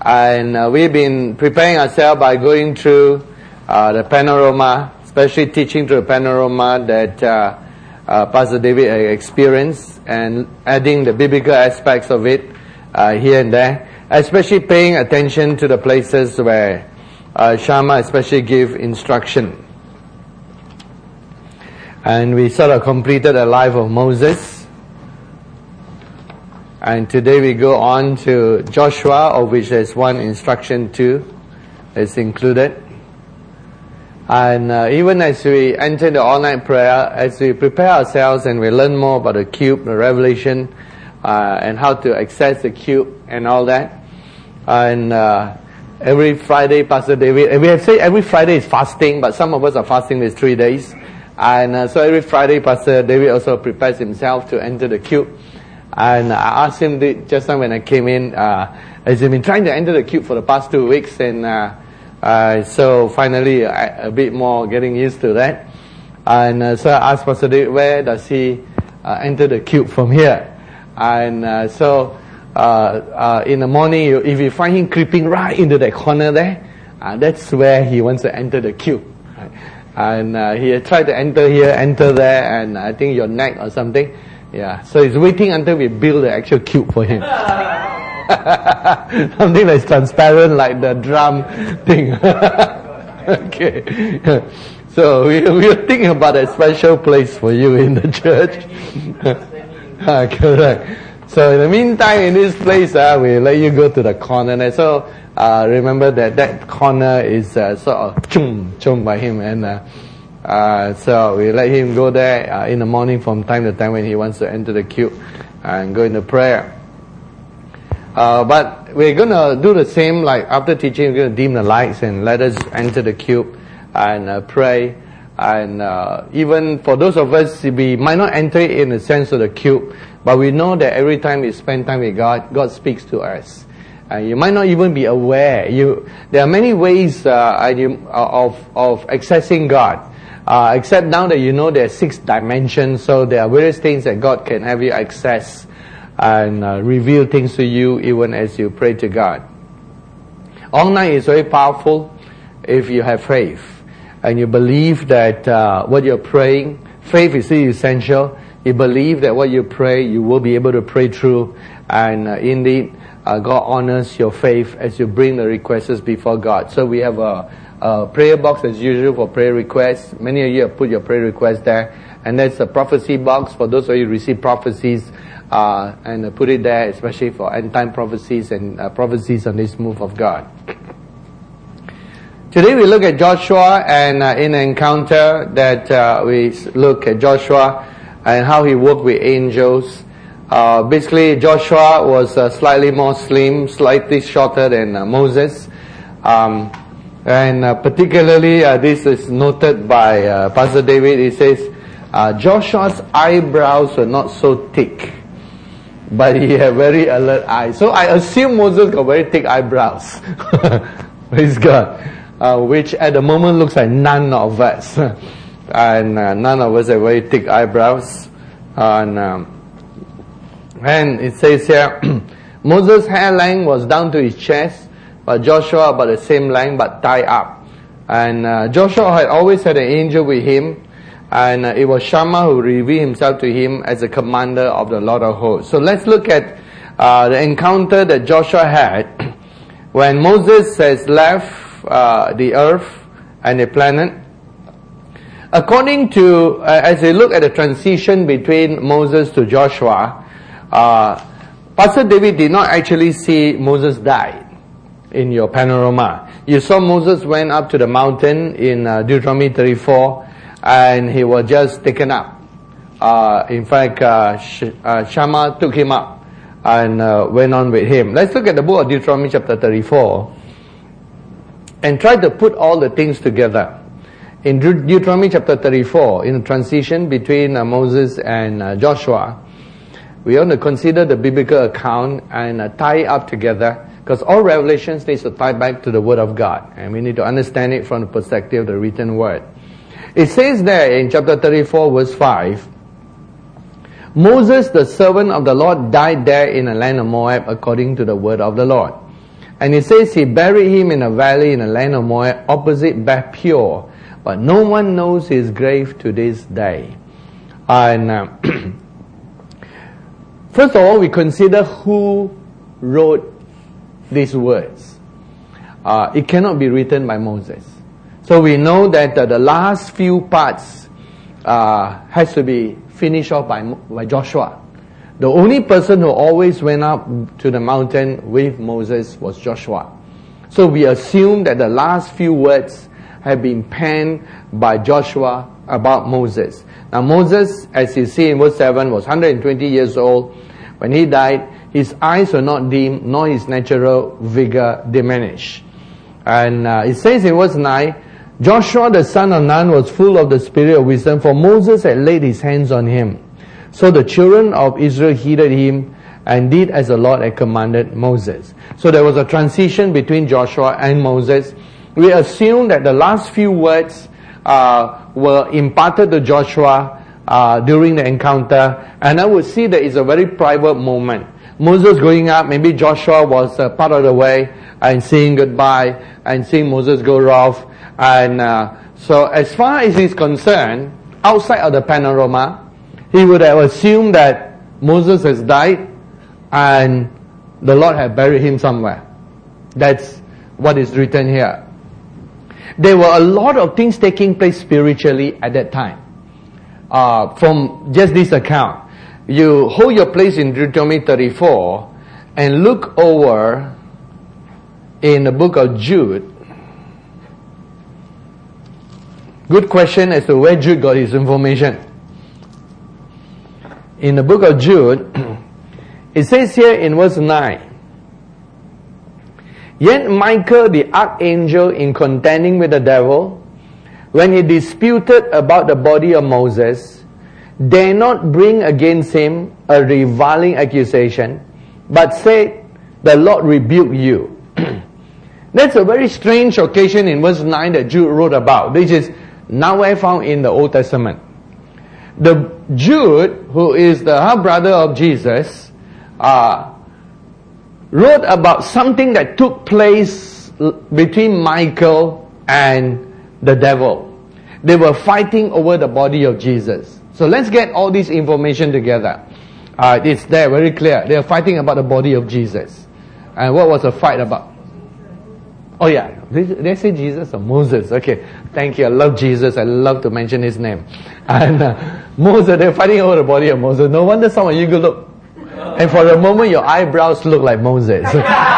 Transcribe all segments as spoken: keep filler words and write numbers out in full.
And uh, we've been preparing ourselves by going through uh, the panorama, especially teaching through the panorama that uh, uh, Pastor David experienced, and adding the biblical aspects of it uh, here and there, especially paying attention to the places where uh, Shama especially give instruction. And we sort of completed the life of Moses. And today we go on to Joshua, of which there's one instruction too that's included. And uh, even as we enter the all-night prayer, as we prepare ourselves and we learn more about the cube, the revelation, uh, and how to access the cube and all that. And uh, every Friday, Pastor David, and we have said every Friday is fasting, but some of us are fasting these three days. And uh, so every Friday, Pastor David also prepares himself to enter the cube. And I asked him the, just now when I came in, uh, as he's been trying to enter the cube for the past two weeks, and uh, uh, so finally uh, a bit more getting used to that. And uh, so I asked Pastor David, where does he uh, enter the cube from here? And uh, so uh, uh, in the morning, you, if you find him creeping right into that corner there, uh, that's where he wants to enter the cube. Right? And uh, he tried to enter here, enter there, and I think your neck or something. Yeah, so he's waiting until we build the actual cube for him. Something that's transparent like the drum thing. Okay. So we, we're thinking about a special place for you in the church. Ah, correct. So in the meantime, in this place, uh, we let you go to the corner there. So uh, remember that that corner is uh, sort of chung, chung by him. And uh, uh, so we let him go there uh, in the morning from time to time when he wants to enter the cube and go into prayer. Uh, but we're going to do the same, like after teaching, we're going to dim the lights and let us enter the cube and uh, pray. And uh, even for those of us, we might not enter it in the sense of the cube, but we know that every time we spend time with God, God speaks to us. Uh, you might not even be aware. You, there are many ways uh, you, of of accessing God. Uh, except now that you know there are six dimensions, so there are various things that God can have you access and uh, reveal things to you even as you pray to God. All night is very powerful if you have faith and you believe that uh, what you're praying, faith is essential. You believe that what you pray, you will be able to pray through, and uh, indeed, uh, God honors your faith as you bring the requests before God. So we have a, a prayer box as usual for prayer requests. Many of you have put your prayer requests there, and that's a prophecy box for those of you who receive prophecies, uh, and uh, put it there, especially for end-time prophecies and uh, prophecies on this move of God. Today we look at Joshua, and uh, in an encounter that uh, we look at Joshua and how he worked with angels. Uh, basically, Joshua was uh, slightly more slim, slightly shorter than uh, Moses. Um, and uh, particularly, uh, this is noted by uh, Pastor David. He says, uh, Joshua's eyebrows were not so thick, but he had very alert eyes. So I assume Moses got very thick eyebrows. Praise God. Uh, which at the moment looks like none of us. And uh, none of us have very thick eyebrows. And, um, and it says here, Moses' hair length was down to his chest, but Joshua about the same length but tied up. And uh, Joshua had always had an angel with him, and uh, it was Shammah who revealed himself to him as the commander of the Lord of hosts. So let's look at uh, the encounter that Joshua had when Moses has left uh, the earth and the planet. According to, uh, as we look at the transition between Moses to Joshua, uh, Pastor David did not actually see Moses die in your panorama. You saw Moses went up to the mountain in uh, Deuteronomy thirty-four, and he was just taken up. Uh, in fact, uh, Sh- uh, Shammah took him up and uh, went on with him. Let's look at the book of Deuteronomy chapter thirty-four and try to put all the things together. In De- Deuteronomy chapter thirty-four, in the transition between uh, Moses and uh, Joshua, we want to consider the biblical account and uh, tie it up together, because all revelations needs to tie back to the Word of God, and we need to understand it from the perspective of the written Word. It says there in chapter thirty-four, verse five, Moses, the servant of the Lord, died there in the land of Moab according to the word of the Lord. And it says he buried him in a valley in the land of Moab, opposite Beth Peor. But no one knows his grave to this day. And uh, first of all, we consider who wrote these words. Uh, it cannot be written by Moses. So we know that uh, the last few parts uh, has to be finished off by, by Joshua. The only person who always went up to the mountain with Moses was Joshua. So we assume that the last few words have been penned by Joshua about Moses. Now Moses, as you see in verse seven, was one hundred twenty years old. When he died, his eyes were not dim, nor his natural vigor diminished. And uh, it says in verse nine, Joshua the son of Nun was full of the spirit of wisdom, for Moses had laid his hands on him. So the children of Israel heeded him and did as the Lord had commanded Moses. So there was a transition between Joshua and Moses. We assume that the last few words uh, were imparted to Joshua uh, during the encounter. And I would see that it's a very private moment. Moses going up, maybe Joshua was uh, part of the way and saying goodbye and seeing Moses go off. And uh, so as far as he's concerned, outside of the panorama, he would have assumed that Moses has died and the Lord had buried him somewhere. That's what is written here. There were a lot of things taking place spiritually at that time. Uh, from just this account, you hold your place in Deuteronomy thirty-four and look over in the book of Jude. Good question as to where Jude got his information. In the book of Jude, it says here in verse nine, Yet Michael the archangel, in contending with the devil, when he disputed about the body of Moses, dare not bring against him a reviling accusation, but said, The Lord rebuke you. That's a very strange occasion in verse nine that Jude wrote about, which is nowhere found in the Old Testament. The Jude, who is the half brother of Jesus, uh, wrote about something that took place between Michael and the devil. They were fighting over the body of Jesus. So let's get all this information together. Uh, it's there, very clear. They are fighting about the body of Jesus. And what was the fight about? Oh yeah, did they say Jesus or Moses? Okay, thank you. I love Jesus. I love to mention his name. And uh, Moses, they're fighting over the body of Moses. No wonder some of you go look. And for a moment, your eyebrows look like Moses.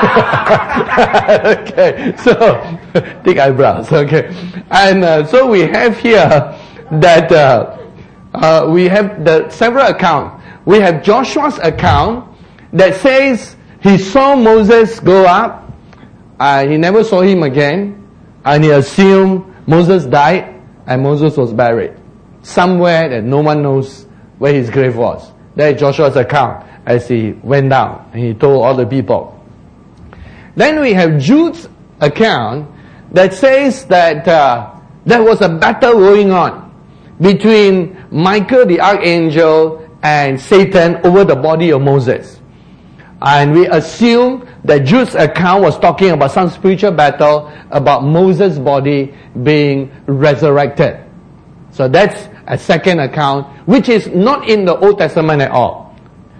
Okay, so thick eyebrows. Okay, and uh, so we have here that uh, uh, we have the several accounts. We have Joshua's account that says he saw Moses go up. Uh, he never saw him again, and he assumed Moses died and Moses was buried somewhere that no one knows where his grave was. That is Joshua's account as he went down and he told all the people. Then we have Jude's account that says that uh, there was a battle going on between Michael the archangel and Satan over the body of Moses. And we assume that Jude's account was talking about some spiritual battle about Moses' body being resurrected. So that's a second account, which is not in the Old Testament at all.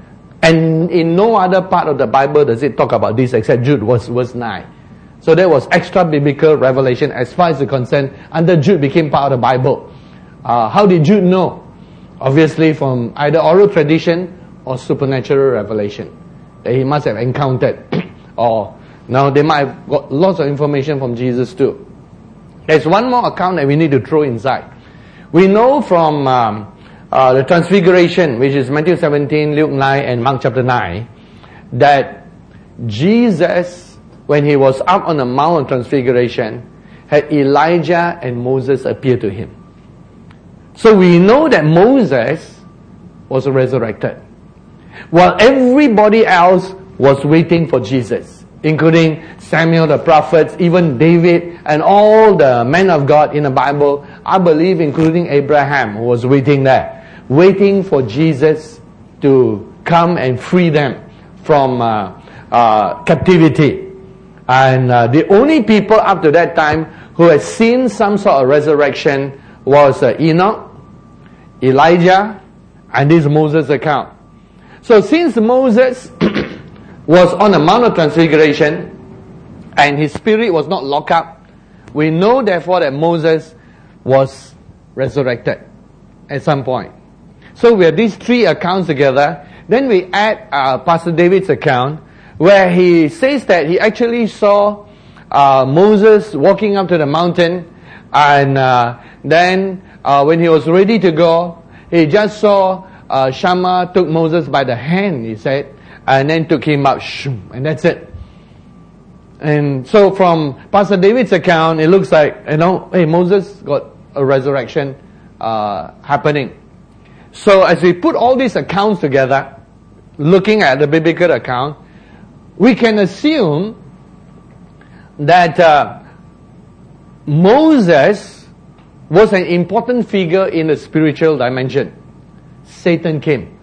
And in no other part of the Bible does it talk about this except Jude, verse, verse nine. So there was extra biblical revelation as far as the concern, under Jude became part of the Bible. Uh, how did Jude know? Obviously from either oral tradition or supernatural revelation that he must have encountered. Or now they might have got lots of information from Jesus too. There's one more account that we need to throw inside. We know from um, uh, the Transfiguration, which is Matthew seventeen, Luke nine, and Mark chapter nine, that Jesus, when he was up on the Mount of Transfiguration, had Elijah and Moses appear to him. So we know that Moses was resurrected, while everybody else was waiting for Jesus, including Samuel the prophets, even David, and all the men of God in the Bible, I believe including Abraham, who was waiting there, waiting for Jesus to come and free them from uh, uh, captivity. And uh, the only people up to that time who had seen some sort of resurrection was uh, Enoch, Elijah, and this Moses account. So since Moses was on the Mount of Transfiguration and his spirit was not locked up, we know therefore that Moses was resurrected at some point. So we have these three accounts together. Then we add uh, Pastor David's account, where he says that he actually saw uh, Moses walking up to the mountain, and uh, then uh, when he was ready to go, he just saw uh, Shammah took Moses by the hand, he said, and then took him up, and that's it. And so from Pastor David's account, it looks like, you know, hey, Moses got a resurrection uh, happening. So as we put all these accounts together, looking at the biblical account, we can assume that uh, Moses was an important figure in the spiritual dimension. Satan came.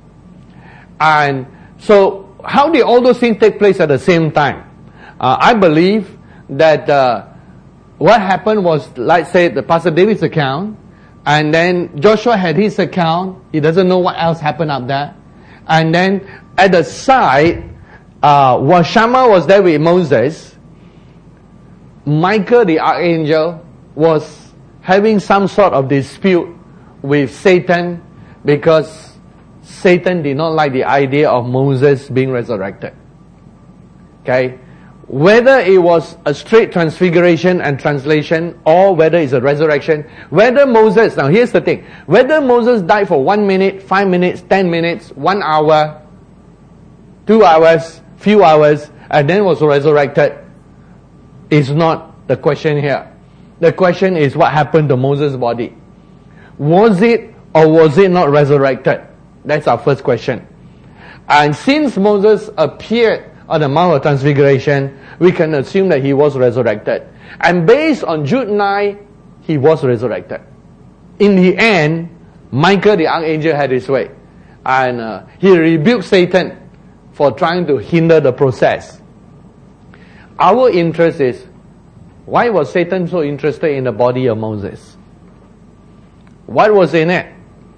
And so how did all those things take place at the same time? Uh, I believe that uh, what happened was, like say, the Pastor David's account, and then Joshua had his account. He doesn't know what else happened up there. And then at the side, uh, while Shammah was there with Moses, Michael the archangel was having some sort of dispute with Satan, because Satan did not like the idea of Moses being resurrected. Okay? Whether it was a straight transfiguration and translation, or whether it's a resurrection, whether Moses, now here's the thing, whether Moses died for one minute, five minutes, ten minutes, one hour, two hours, few hours, and then was resurrected, is not the question here. The question is what happened to Moses' body. Was it or was it not resurrected? That's our first question. And since Moses appeared on the Mount of Transfiguration, we can assume that he was resurrected. And based on Jude nine, he was resurrected. In the end, Michael the archangel had his way. And uh, he rebuked Satan for trying to hinder the process. Our interest is, why was Satan so interested in the body of Moses? What was in it?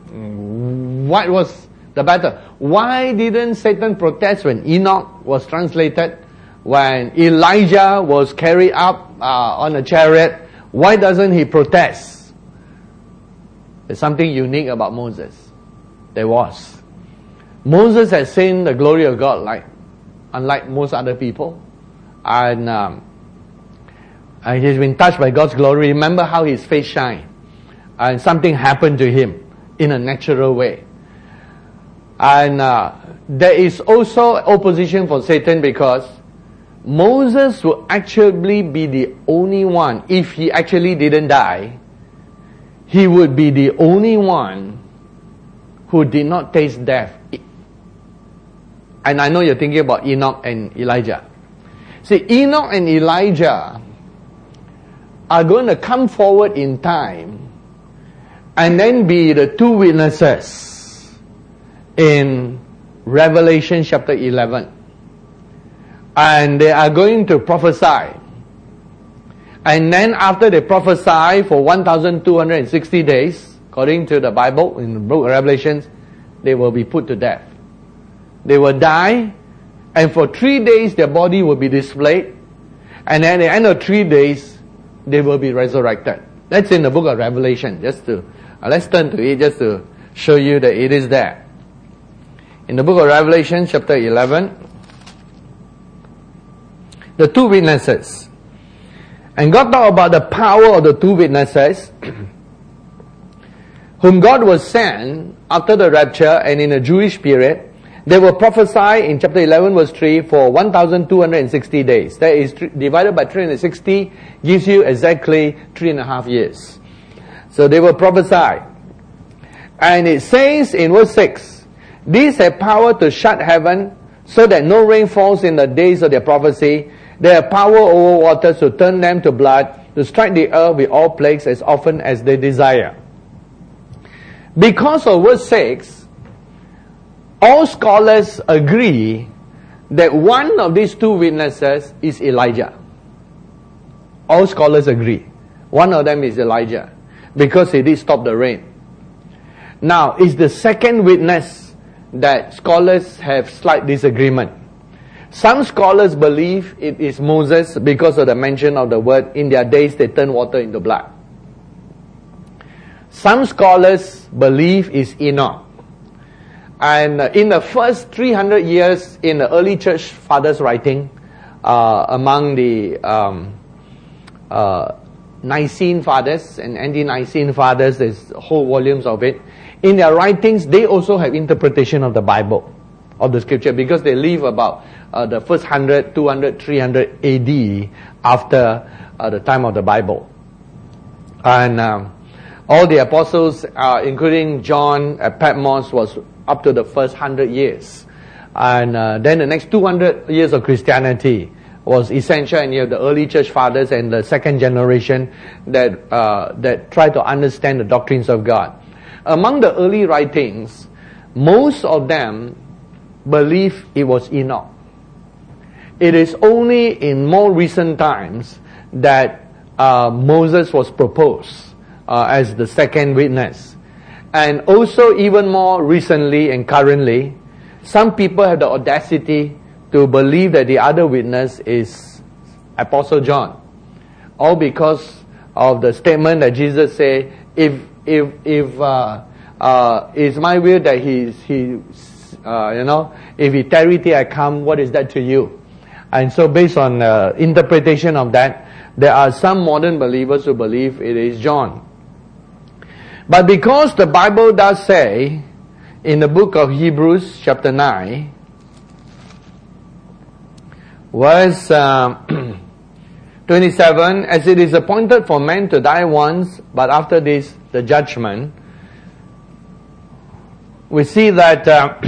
What was the battle? Why didn't Satan protest when Enoch was translated? When Elijah was carried up uh, on a chariot? Why doesn't he protest? There's something unique about Moses. There was. Moses had seen the glory of God, like unlike most other people. And, um, and he's been touched by God's glory. Remember how his face shined. And something happened to him in a natural way. And uh, there is also opposition for Satan, because Moses will actually be the only one, if he actually didn't die, he would be the only one who did not taste death. And I know you're thinking about Enoch and Elijah. See, Enoch and Elijah are going to come forward in time and then be the two witnesses in Revelation chapter eleven. And they are going to prophesy. And then after they prophesy for one thousand two hundred sixty days, according to the Bible, in the book of Revelations, they will be put to death. They will die, and for three days their body will be displayed. And at the end of three days, they will be resurrected. That's in the book of Revelation. Just to, uh, let's turn to it just to show you that it is there. In the book of Revelation, chapter eleven, the two witnesses. And God talked about the power of the two witnesses, whom God will send after the rapture and in a Jewish period. They will prophesy in chapter eleven verse three for one thousand two hundred sixty days. That is th- divided by three hundred sixty, gives you exactly three and a half years. So they will prophesy. And it says in verse six, these have power to shut heaven so that no rain falls in the days of their prophecy. They have power over waters to turn them to blood, to strike the earth with all plagues as often as they desire. Because of verse six, all scholars agree that one of these two witnesses is Elijah. All scholars agree. One of them is Elijah, because he did stop the rain. Now, it's the second witness that scholars have slight disagreement. Some scholars believe it is Moses because of the mention of the word, in their days they turned water into blood. Some scholars believe it's Enoch. And in the first three hundred years in the early church fathers' writing, uh, among the um, uh, Nicene fathers and anti-Nicene fathers, there's whole volumes of it. In their writings, they also have interpretation of the Bible, of the scripture, because they live about uh, the first one hundred, two hundred, three hundred A D after uh, the time of the Bible. And um, all the apostles, uh, including John at Patmos, was up to the first one hundred years. And uh, then the next two hundred years of Christianity was essential, and you have the early church fathers and the second generation that uh, that try to understand the doctrines of God. Among the early writings, most of them believe it was Enoch. It is only in more recent times that uh, Moses was proposed uh, as the second witness. And also even more recently and currently, some people have the audacity to believe that the other witness is Apostle John. All because of the statement that Jesus said, if if if uh, uh, it's my will that he he uh, you know if he tarry till I come, what is that to you? And so based on uh, interpretation of that, there are some modern believers who believe it is John. But because the Bible does say in the book of Hebrews chapter nine, verse uh, twenty-seven, as it is appointed for men to die once, but after this the judgment, we see that uh,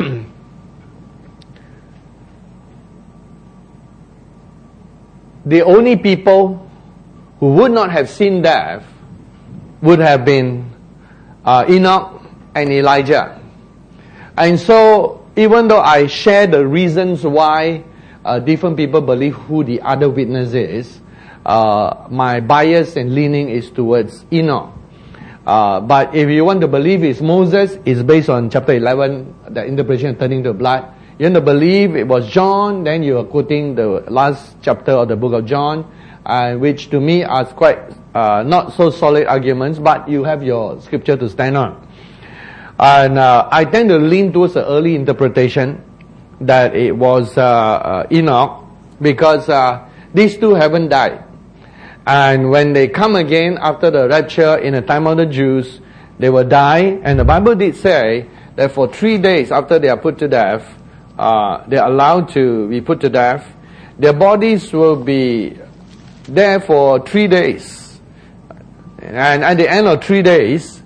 the only people who would not have seen death would have been uh, Enoch and Elijah. And so, even though I share the reasons why uh, different people believe who the other witness is, uh, my bias and leaning is towards Enoch. Uh, but if you want to believe it's Moses, it's based on chapter eleven, the interpretation of turning to blood. You want to believe it was John, then you are quoting the last chapter of the book of John, uh, which to me are quite uh, not so solid arguments, but you have your scripture to stand on. And uh, I tend to lean towards the early interpretation that it was uh, uh, Enoch, because uh, these two haven't died. And when they come again after the rapture in the time of the Jews, they will die. And the Bible did say that for three days after they are put to death, uh, they are allowed to be put to death. Their bodies will be there for three days. And at the end of three days,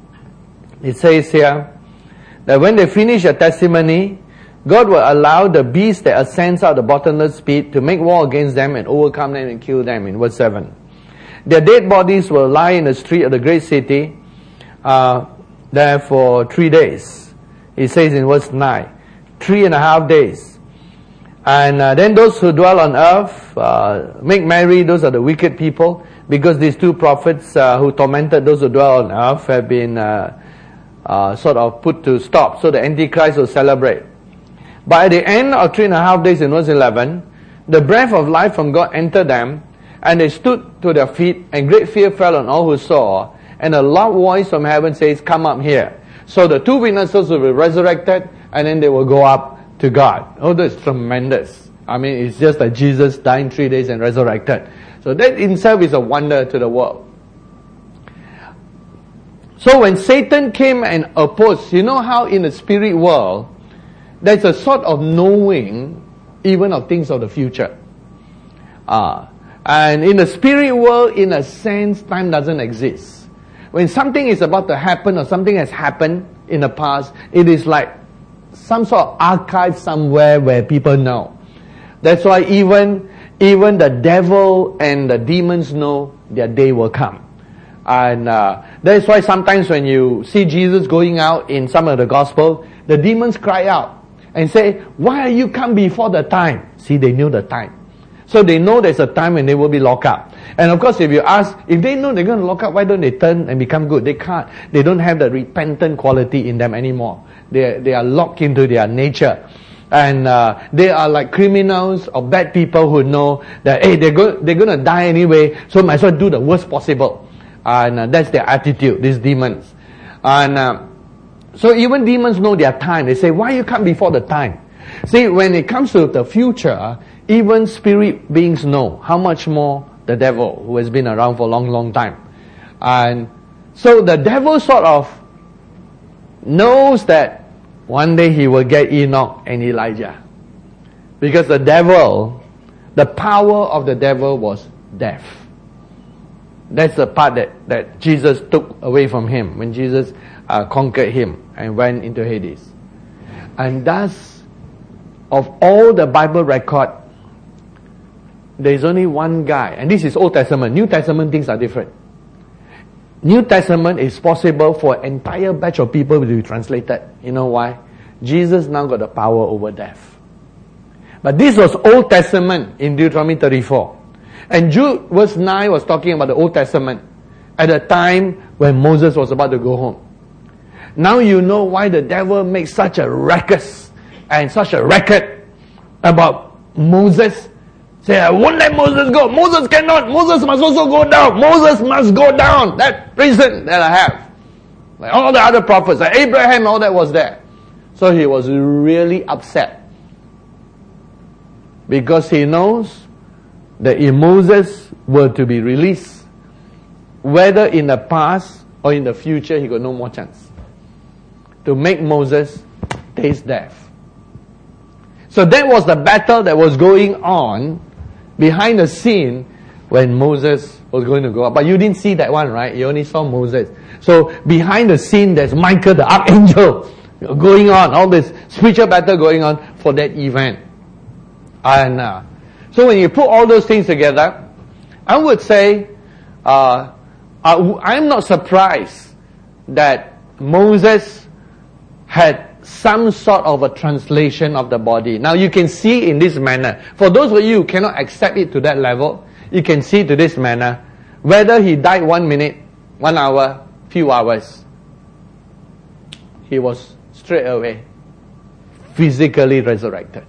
it says here that when they finish their testimony, God will allow the beast that ascends out of the bottomless pit to make war against them and overcome them and kill them, in verse seven. Their dead bodies will lie in the street of the great city uh, there for three days. It says in verse nine, three and a half days. And uh, then those who dwell on earth uh, make merry, those are the wicked people, because these two prophets uh, who tormented those who dwell on earth have been uh, uh, sort of put to stop. So the Antichrist will celebrate. But at the end of three and a half days in verse eleven, the breath of life from God entered them, and they stood to their feet, and great fear fell on all who saw, and a loud voice from heaven says, come up here. So the two witnesses will be resurrected, and then they will go up to God. Oh, that's tremendous. I mean, it's just like Jesus dying three days and resurrected. So that in itself is a wonder to the world. So when Satan came and opposed, you know how in the spirit world, there's a sort of knowing even of things of the future. Uh, and in the spirit world, in a sense, time doesn't exist. When something is about to happen or something has happened in the past, it is like some sort of archive somewhere where people know. That's why even, even the devil and the demons know their day will come. And uh, that's why sometimes when you see Jesus going out in some of the gospel, the demons cry out. and say, why are you come before the time? See, they knew the time. So they know there's a time when they will be locked up. And of course, if you ask, if they know they're going to lock up, why don't they turn and become good? They can't. They don't have the repentant quality in them anymore. They, they are locked into their nature. And uh, they are like criminals or bad people who know that, hey, they're, go- they're going to die anyway, so might as well do the worst possible. And uh, that's their attitude, these demons. And uh, so even demons know their time. They say, why you come before the time? See, when it comes to the future, even spirit beings know. How much more the devil, who has been around for a long, long time. And so the devil sort of knows that one day he will get Enoch and Elijah. Because the devil, the power of the devil was death. That's the part that, that Jesus took away from him when Jesus uh, conquered him and went into Hades. And thus, of all the Bible record, there is only one guy, and this is Old Testament. New Testament things are different. New Testament is possible for an entire batch of people to be translated. You know why? Jesus now got the power over death. But this was Old Testament in Deuteronomy thirty-four. And Jude verse nine was talking about the Old Testament at a time when Moses was about to go home. Now you know why the devil makes such a ruckus and such a racket about Moses. Say, I won't let Moses go. Moses cannot. Moses must also go down. Moses must go down. That prison that I have. Like all the other prophets, like Abraham, all that was there. So he was really upset. Because he knows that if Moses were to be released, whether in the past or in the future, he got no more chance to make Moses taste death. So that was the battle that was going on behind the scene when Moses was going to go up. But you didn't see that one, right? You only saw Moses. So behind the scene, there's Michael the archangel going on, all this spiritual battle going on for that event. And uh, so when you put all those things together, I would say, uh, I'm not surprised that Moses had some sort of a translation of the body. Now you can see in this manner. For those of you who cannot accept it to that level, you can see to this manner, whether he died one minute, one hour, few hours, he was straight away physically resurrected.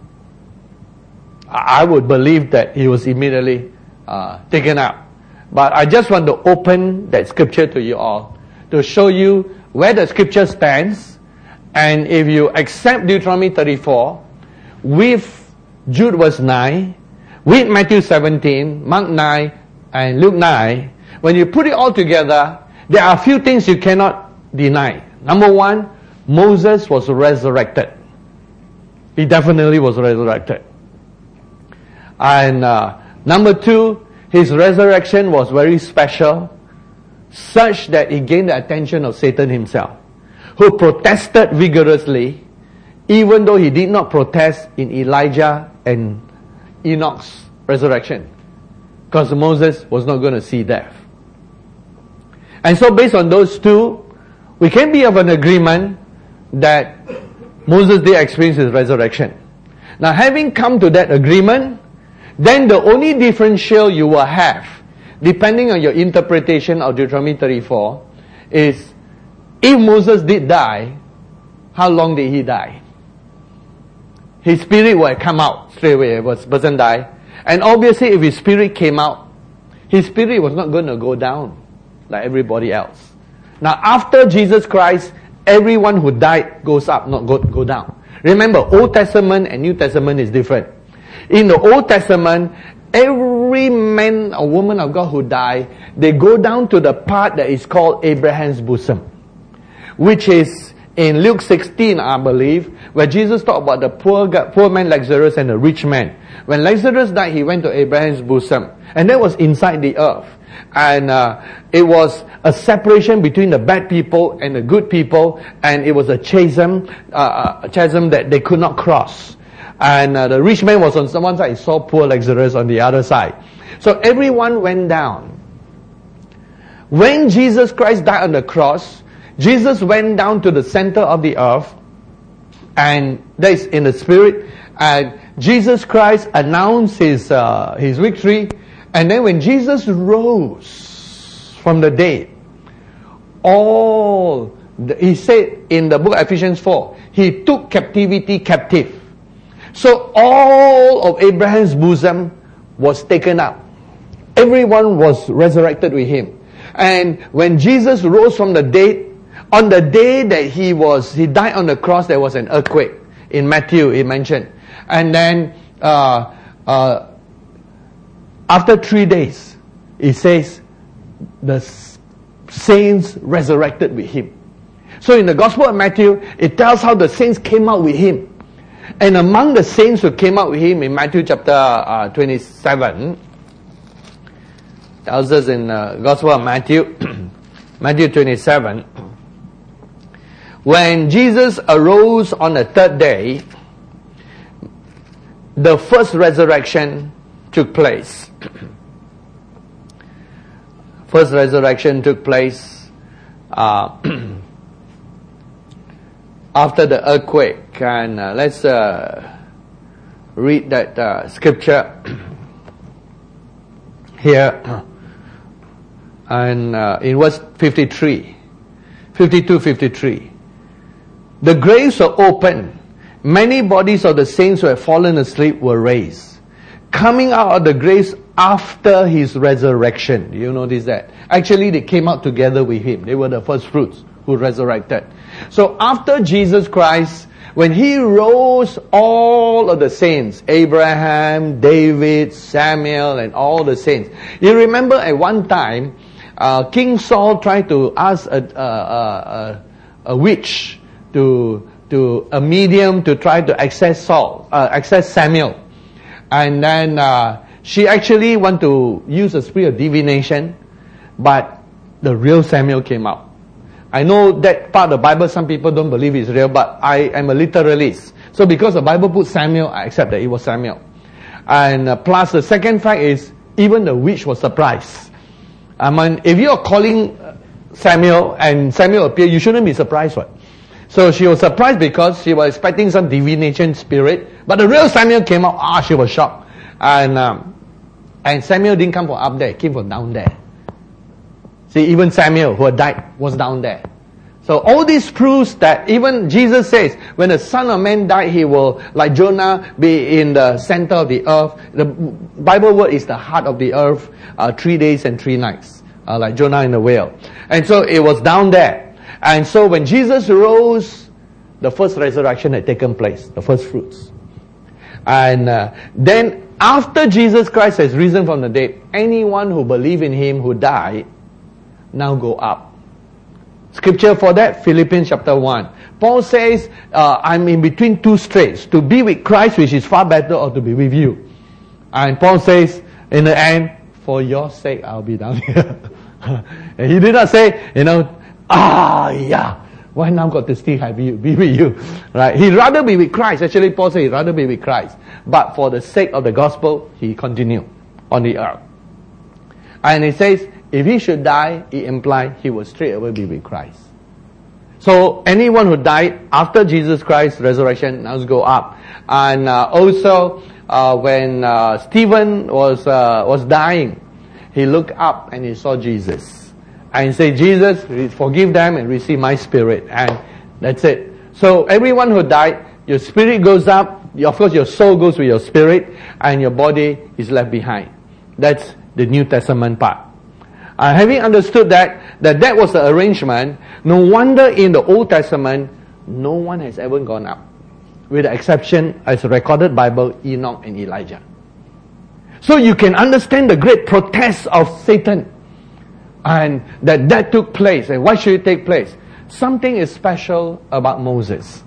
I would believe that he was immediately uh, taken up. But I just want to open that scripture to you all to show you where the scripture stands. And if you accept Deuteronomy thirty-four with Jude verse nine, with Matthew seventeen, Mark nine, and Luke nine, when you put it all together, there are a few things you cannot deny. Number one, Moses was resurrected. He definitely was resurrected. And uh, number two, his resurrection was very special, such that it gained the attention of Satan himself, who protested vigorously, even though he did not protest in Elijah and Enoch's resurrection, because Moses was not going to see death. And so based on those two, we can be of an agreement that Moses did experience his resurrection. Now having come to that agreement, then the only differential you will have, depending on your interpretation of Deuteronomy thirty-four, is if Moses did die, how long did he die? His spirit will come out straight away if a person died. And obviously if his spirit came out, his spirit was not going to go down like everybody else. Now after Jesus Christ, everyone who died goes up, not go, go down. Remember, Old Testament and New Testament is different. In the Old Testament, every man or woman of God who died, they go down to the part that is called Abraham's bosom, which is in Luke sixteen, I believe, where Jesus talked about the poor poor man Lazarus and the rich man. When Lazarus died, he went to Abraham's bosom, and that was inside the earth. And uh, it was a separation between the bad people and the good people, and it was a chasm, uh, a chasm that they could not cross. And uh, the rich man was on one side, he saw poor Lazarus on the other side. So everyone went down. When Jesus Christ died on the cross, Jesus went down to the center of the earth, and That is in the spirit. And Jesus Christ announced his uh, his victory. And then when Jesus rose from the dead, all the, he said in the book of Ephesians four, he took captivity captive. So all of Abraham's bosom was taken up. Everyone was resurrected with him. And when Jesus rose from the dead, on the day that he was, he died on the cross, there was an earthquake. In Matthew, it mentioned. And then, uh, uh, after three days, it says, the saints resurrected with him. So in the Gospel of Matthew, it tells how the saints came out with him. And among the saints who came out with him in Matthew chapter uh, twenty-seven, tells us in the Gospel of Matthew, Matthew twenty-seven, when Jesus arose on the third day, the first resurrection took place. First resurrection took place uh, after the earthquake. And uh, let's uh, read that uh, scripture here. And uh, in verse fifty-three, fifty-two, fifty-three. The graves were opened. Many bodies of the saints who had fallen asleep were raised. Coming out of the graves after his resurrection. Do you notice that? Actually, they came out together with him. They were the first fruits who resurrected. So after Jesus Christ, when he rose, all of the saints, Abraham, David, Samuel, and all the saints. You remember at one time, uh, King Saul tried to ask a, a, a, a witch to to a medium to try to access Saul, uh, access Samuel, and then uh, she actually want to use a spirit of divination, but the real Samuel came out. I know that part of the Bible some people don't believe is real, but I am a literalist. So because the Bible put Samuel, I accept that it was Samuel. And uh, plus the second fact is, even the witch was surprised. I mean, if you are calling Samuel and Samuel appeared, you shouldn't be surprised, what? So she was surprised because she was expecting some divination spirit, but the real Samuel came out. Ah, she was shocked. And um, and Samuel didn't come from up there, came from down there. See, even Samuel, who had died, was down there. So all this proves that even Jesus says, when the Son of Man died, he will, like Jonah, be in the center of the earth. The Bible word is the heart of the earth, uh, three days and three nights, uh, like Jonah in the whale. And so it was down there. And so when Jesus rose, the first resurrection had taken place, the first fruits. And uh, then after Jesus Christ has risen from the dead, anyone who believe in him who died, now go up. Scripture for that, Philippians chapter one. Paul says, uh, I'm in between two straits, to be with Christ, which is far better, or to be with you. And Paul says, in the end, for your sake, I'll be down here. And he did not say, you know, ah, yeah, why now got to still have you, be with you, right? He'd rather be with Christ. Actually, Paul said he'd rather be with Christ. But for the sake of the gospel, he continued on the earth. And he says, if he should die, it implies he will straight away be with Christ. So anyone who died after Jesus Christ's resurrection now go up. And uh, also, uh, when uh, Stephen was uh, was dying, he looked up and he saw Jesus. And say, Jesus, forgive them and receive my spirit. And that's it. So everyone who died, your spirit goes up. Of course, your soul goes with your spirit. And your body is left behind. That's the New Testament part. Uh, having understood that, that that was the arrangement, no wonder in the Old Testament, no one has ever gone up. With the exception, as a recorded Bible, Enoch and Elijah. So you can understand the great protest of Satan. And that that took place. And why should it take place? Something is special about Moses.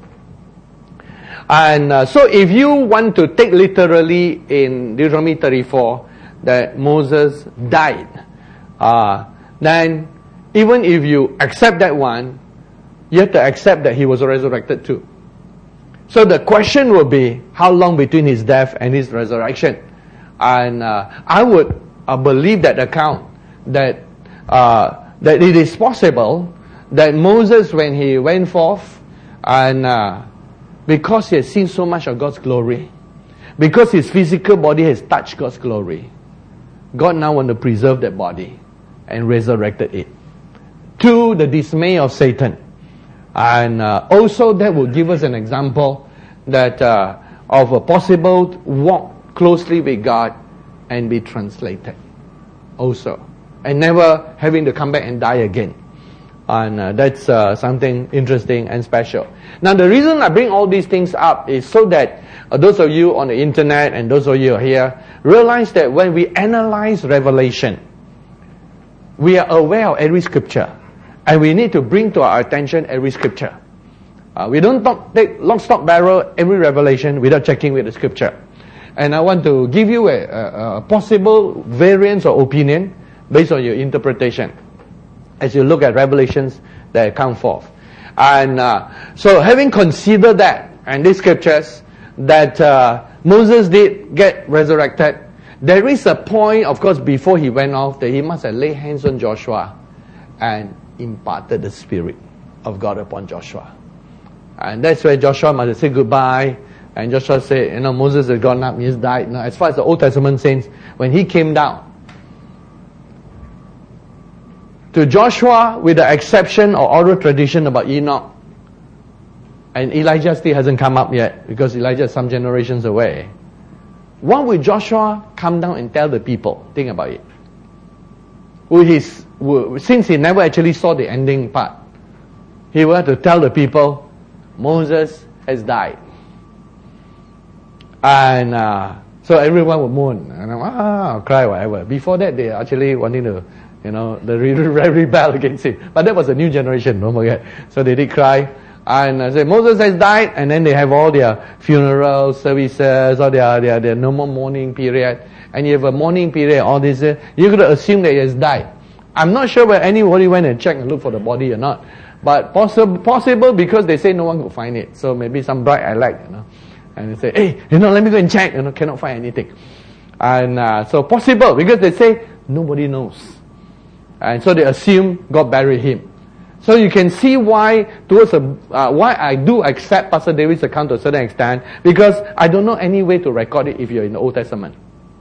And uh, so if you want to take literally in Deuteronomy thirty-four that Moses died, uh, then even if you accept that one, you have to accept that he was resurrected too. So the question will be, how long between his death and his resurrection? And uh, I would uh, believe that account, that Uh, that it is possible that Moses, when he went forth and uh, because he has seen so much of God's glory, because his physical body has touched God's glory, God now wants to preserve that body and resurrected it, to the dismay of Satan. And uh, also that will give us an example that uh, of a possible walk closely with God and be translated also, and never having to come back and die again. And uh, that's uh, something interesting and special. Now the reason I bring all these things up is so that uh, those of you on the internet and those of you here realize that when we analyze Revelation, we are aware of every scripture, and we need to bring to our attention every scripture. Uh, we don't talk, take lock, stock, barrel every revelation without checking with the scripture. And I want to give you a, a, a possible variance or opinion based on your interpretation as you look at revelations that come forth. And uh, so having considered that, and these scriptures, that uh, Moses did get resurrected, there is a point, of course, before he went off, that he must have laid hands on Joshua and imparted the Spirit of God upon Joshua. And that's where Joshua must have said goodbye. And Joshua said, you know, Moses has gone up, he has died. Now, as far as the Old Testament saints, when he came down, to Joshua, with the exception or oral tradition about Enoch, and Elijah still hasn't come up yet, because Elijah is some generations away. What will Joshua come down and tell the people? Think about it. Will his, will, since he never actually saw the ending part, he will have to tell the people, Moses has died. And uh, so everyone will mourn, and ah, cry, whatever. Before that, they are actually wanting to, you know, the rebel against him. But that was a new generation, don't forget. So they did cry, and uh, say Moses has died, and then they have all their funeral services, or their their, their no more mourning period. And you have a mourning period, all this. Uh, you're going to assume that he has died. I'm not sure whether anybody went and checked and looked for the body or not, but possible possible because they say no one could find it. So maybe some bright elect, you know. And they say, hey, you know, let me go and check. You know, cannot find anything. And uh, so possible, because they say, nobody knows. And so they assume God buried him. So you can see why towards a, uh, why I do accept Pastor David's account to a certain extent, because I don't know any way to record it if you're in the Old Testament.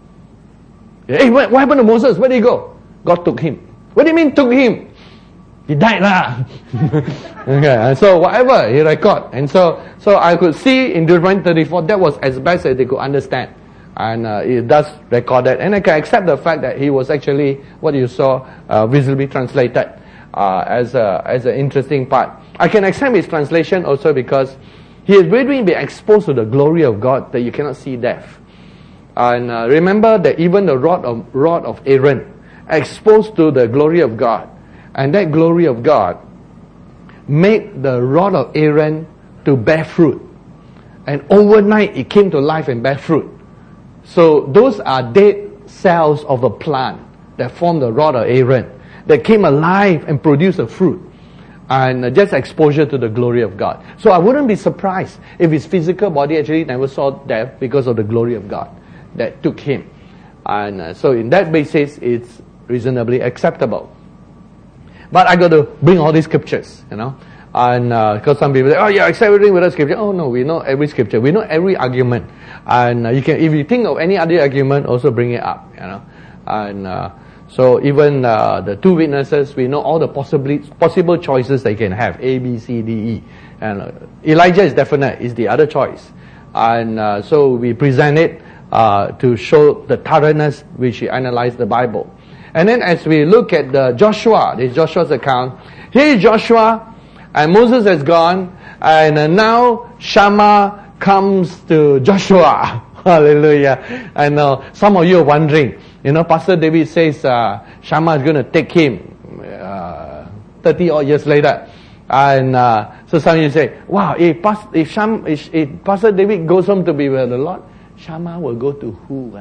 Hey, what, what happened to Moses? Where did he go? God took him. What do you mean took him? He died lah. Okay, and so whatever he record, and so so I could see in Deuteronomy thirty-four that was as best as they could understand, and uh, it does record that, and I can accept the fact that he was actually what you saw uh, visibly translated uh, as a as an interesting part. I can accept his translation also because he has really been exposed to the glory of God that you cannot see death, and uh, remember that even the rod of rod of Aaron exposed to the glory of God. And that glory of God made the rod of Aaron to bear fruit. And overnight it came to life and bear fruit. So those are dead cells of a plant that form the rod of Aaron, that came alive and produced a fruit. And just exposure to the glory of God. So I wouldn't be surprised if his physical body actually never saw death because of the glory of God that took him. And uh, so in that basis, it's reasonably acceptable. But I got to bring all these scriptures, you know, and because uh, some people say, "Oh, yeah, accept everything without scripture." Oh no, we know every scripture, we know every argument, and uh, you can, if you think of any other argument, also bring it up, you know, and uh, so even uh, the two witnesses, we know all the possibly possible choices they can have, A, B, C, D, E, and uh, Elijah is definite, is the other choice, and uh, so we present it uh, to show the thoroughness which we analyze the Bible. And then as we look at the Joshua, this Joshua's account, here is Joshua, and Moses has gone, and uh, now Shammah comes to Joshua. Hallelujah. And uh, some of you are wondering, you know, Pastor David says uh, Shammah is going to take him uh, thirty odd years later. And uh, so some of you say, wow, if, Pas- if, Sham- if, if Pastor David goes home to be with the Lord, Shammah will go to who?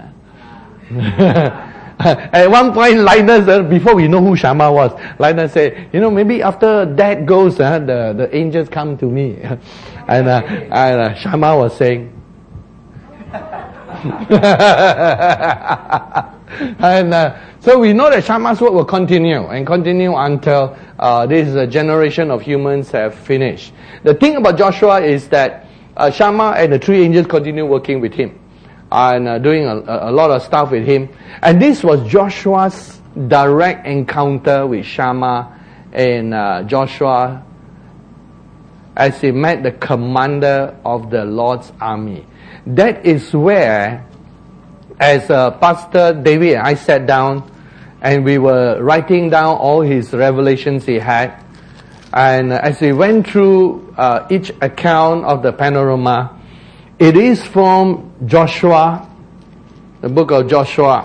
Eh? At one point, Linus, uh, before we know who Shammah was, Linus said, you know, maybe after dad goes, uh, the, the angels come to me. and uh, and uh, Shammah was saying, and uh, so we know that Shammah's work will continue, and continue until uh, this uh, generation of humans have finished. The thing about Joshua is that uh, Shammah and the three angels continued working with him and uh, doing a, a lot of stuff with him. And this was Joshua's direct encounter with Shammah and uh, Joshua as he met the commander of the Lord's army. That is where, as uh, Pastor David and I sat down and we were writing down all his revelations he had, and as we went through uh, each account of the panorama, it is from Joshua, the book of Joshua,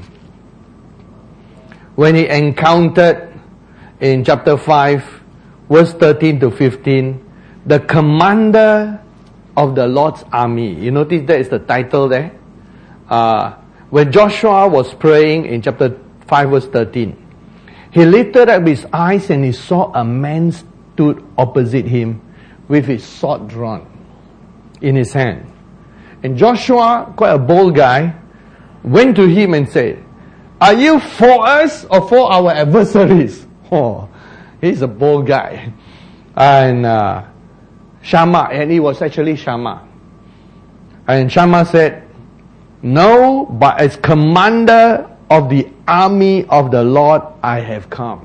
when he encountered in chapter five, verse thirteen to fifteen, the commander of the Lord's army. You notice that is the title there? Uh, when Joshua was praying in chapter five verse thirteen, he lifted up his eyes and he saw a man stood opposite him with his sword drawn in his hand. And Joshua, quite a bold guy, went to him and said, "Are you for us or for our adversaries?" Oh, he's a bold guy. And uh, Shammah, and he was actually Shammah. And Shammah said, "No, but as commander of the army of the Lord I have come."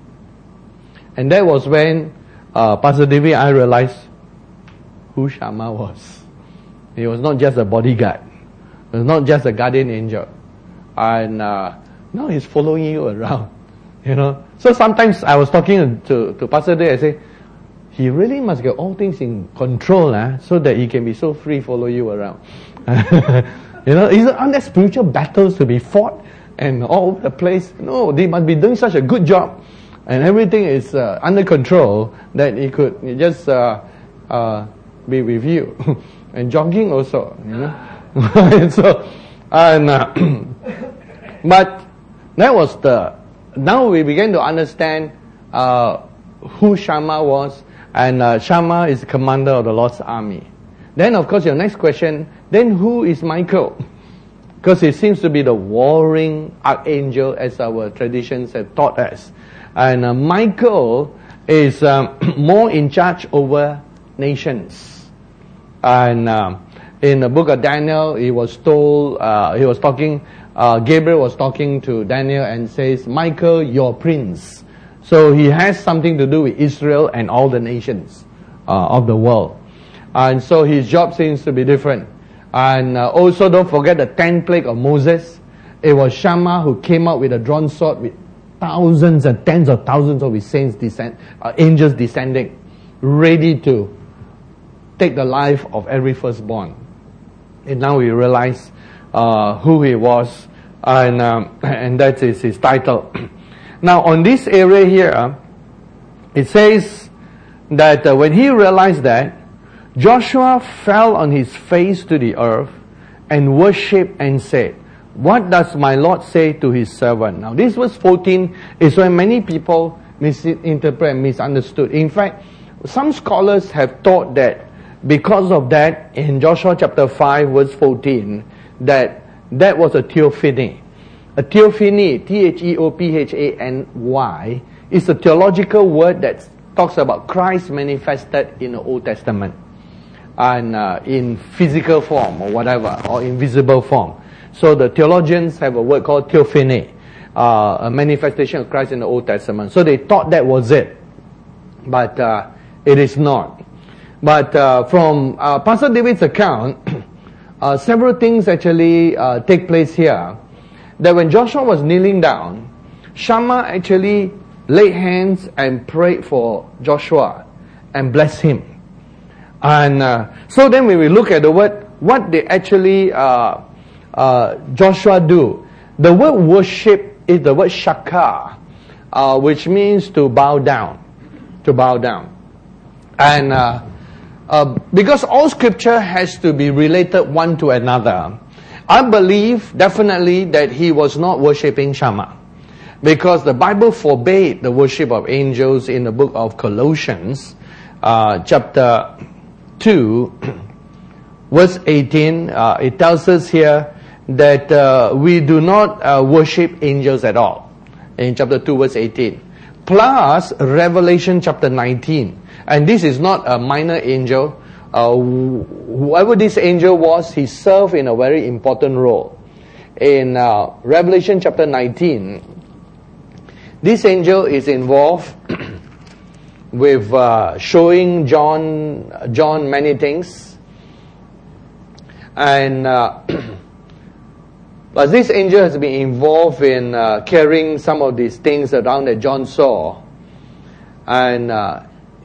And that was when uh, Pastor David and I realized who Shammah was. He was not just a bodyguard. He was not just a guardian angel. And uh, no, he's following you around. You know. So sometimes I was talking to, to Pastor David, I say, he really must get all things in control, eh, so that he can be so free follow you around. You know, aren't there spiritual battles to be fought and all over the place? No, they must be doing such a good job and everything is uh, under control that he could just uh, uh, be with you. And jogging also, you know. So, and uh, but that was the, now we began to understand uh, who Shammah was. And uh, Shammah is the commander of the Lord's army. Then, of course, your next question, then who is Michael? Because he seems to be the warring archangel, as our traditions have taught us. And uh, Michael is um, more in charge over nations. And um, in the book of Daniel, he was told, uh, he was talking, uh, Gabriel was talking to Daniel and says, "Michael, your prince." So he has something to do with Israel and all the nations uh, of the world. And so his job seems to be different. And uh, also don't forget the tenth plague of Moses. It was Shammah who came out with a drawn sword with thousands and tens of thousands of his saints descend, uh, angels descending, ready to take the life of every firstborn. And now we realize uh, who he was, and um, and that is his title. Now, on this area here, it says that uh, when he realized that, Joshua fell on his face to the earth and worshipped and said, "What does my Lord say to his servant?" Now, this verse fourteen is where many people misinterpret and misunderstood. In fact, some scholars have taught that because of that, in Joshua chapter five, verse fourteen, that that was a theophany. A theophany, T H E O P H A N Y, is a theological word that talks about Christ manifested in the Old Testament and uh, in physical form or whatever, or invisible form. So the theologians have a word called theophany, uh, a manifestation of Christ in the Old Testament. So they thought that was it, but uh, it is not. But uh, from uh, Pastor David's account, uh, several things actually uh, take place here. That when Joshua was kneeling down, Shammah actually laid hands and prayed for Joshua and blessed him. And uh, so then when we look at the word, what they actually uh, uh, Joshua do, the word worship is the word shakar, uh, which means to bow down, to bow down. And uh, uh, because all scripture has to be related one to another, I believe definitely that he was not worshipping Shammah, because the Bible forbade the worship of angels in the book of Colossians, uh, chapter two, verse eighteen. Uh, it tells us here that uh, we do not uh, worship angels at all, in chapter two, verse eighteen. Plus Revelation chapter nineteen, and this is not a minor angel. uh, whoever this angel was, he served in a very important role. In uh, Revelation chapter nineteen, this angel is involved with uh, showing John John many things. And uh, but this angel has been involved in uh, carrying some of these things around that John saw. And uh,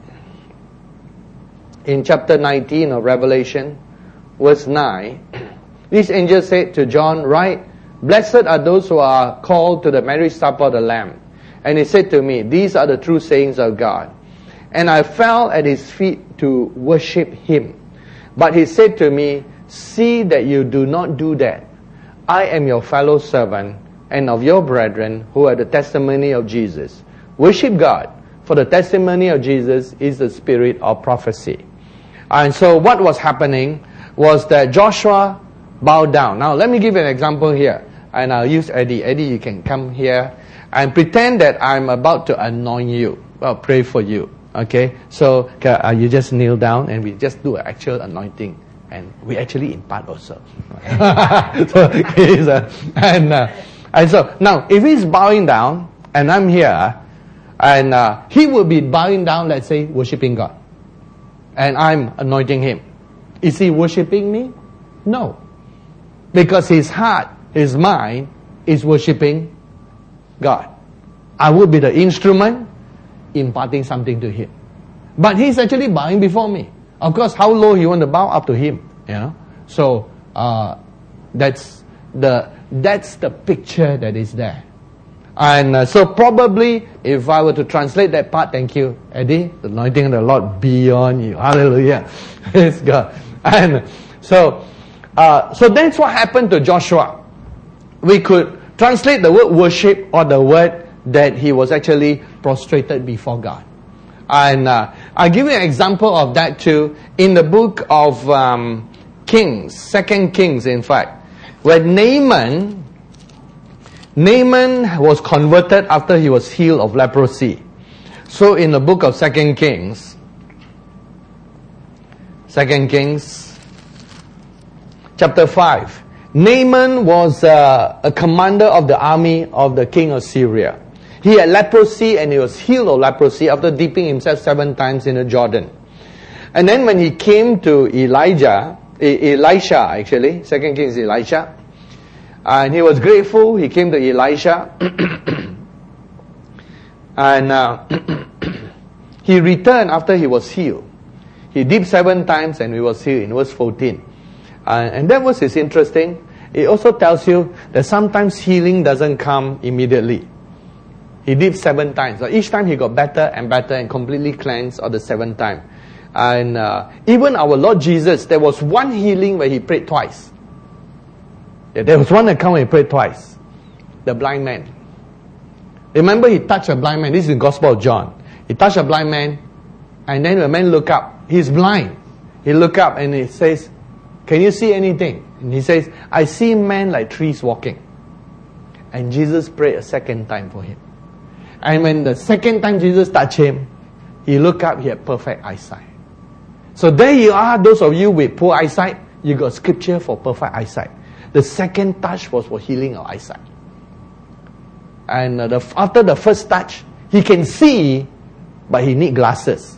in chapter nineteen of Revelation, verse nine, this angel said to John, "Write, blessed are those who are called to the marriage supper of the Lamb." And he said to me, "These are the true sayings of God." And I fell at his feet to worship him. But he said to me, "See that you do not do that. I am your fellow servant and of your brethren who are the testimony of Jesus. Worship God, for the testimony of Jesus is the spirit of prophecy." And so what was happening was that Joshua bowed down. Now let me give you an example here. And I'll use Eddie. Eddie, you can come here and pretend that I'm about to anoint you. I'll pray for you. Okay? So uh, you just kneel down and we just do an actual anointing. And we actually impart also. so, he's, uh, and, uh, and so now if he's bowing down and I'm here, and uh, he will be bowing down, let's say, worshipping God. And I'm anointing him. Is he worshipping me? No. Because his heart, his mind, is worshipping God. I will be the instrument imparting something to him. But he's actually bowing before me. Of course, how low you want to bow, up to him. You know? So, uh, that's the, that's the picture that is there. And uh, so probably, if I were to translate that part, thank you, Eddie, the anointing of the Lord beyond you. Hallelujah. Praise God. And so, uh, so that's what happened to Joshua. We could translate the word worship or the word that he was actually prostrated before God. And uh, I'll give you an example of that too in the book of um, Kings, Second Kings in fact, where Naaman, Naaman was converted after he was healed of leprosy. So in the book of Second Kings, Second Kings, chapter five, Naaman was uh, a commander of the army of the king of Syria. He had leprosy and he was healed of leprosy after dipping himself seven times in the Jordan. And then when he came to Elijah, E- Elisha actually, Second Kings Elisha, and he was grateful. He came to Elisha and uh, he returned after he was healed. He dipped seven times and he was healed in verse fourteen. Uh, and that verse is interesting. It also tells you that sometimes healing doesn't come immediately. He dipped seven times. So each time he got better and better and completely cleansed on the seventh time. And uh, even our Lord Jesus, there was one healing where he prayed twice. Yeah, there was one account where he prayed twice. The blind man. Remember, he touched a blind man. This is the Gospel of John. He touched a blind man, and then the man looked up. He's blind. He looked up and he says, "Can you see anything?" And he says, "I see men like trees walking." And Jesus prayed a second time for him. And when the second time Jesus touched him, he looked up, he had perfect eyesight. So there you are, those of you with poor eyesight, you got scripture for perfect eyesight. The second touch was for healing of eyesight. And uh, the, after the first touch, he can see, but he need glasses.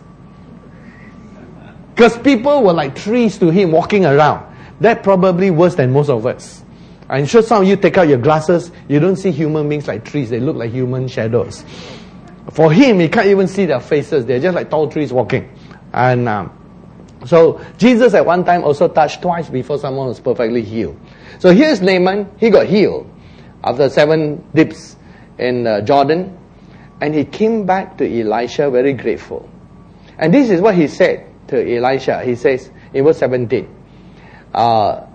Because people were like trees to him walking around. That probably worse than most of us. I'm sure some of you take out your glasses, you don't see human beings like trees. They look like human shadows. For him, he can't even see their faces. They're just like tall trees walking. And um, so Jesus at one time also touched twice before someone was perfectly healed. So here's Naaman. He got healed after seven dips in uh, Jordan. And he came back to Elisha very grateful. And this is what he said to Elisha. He says in verse seventeen. Uh,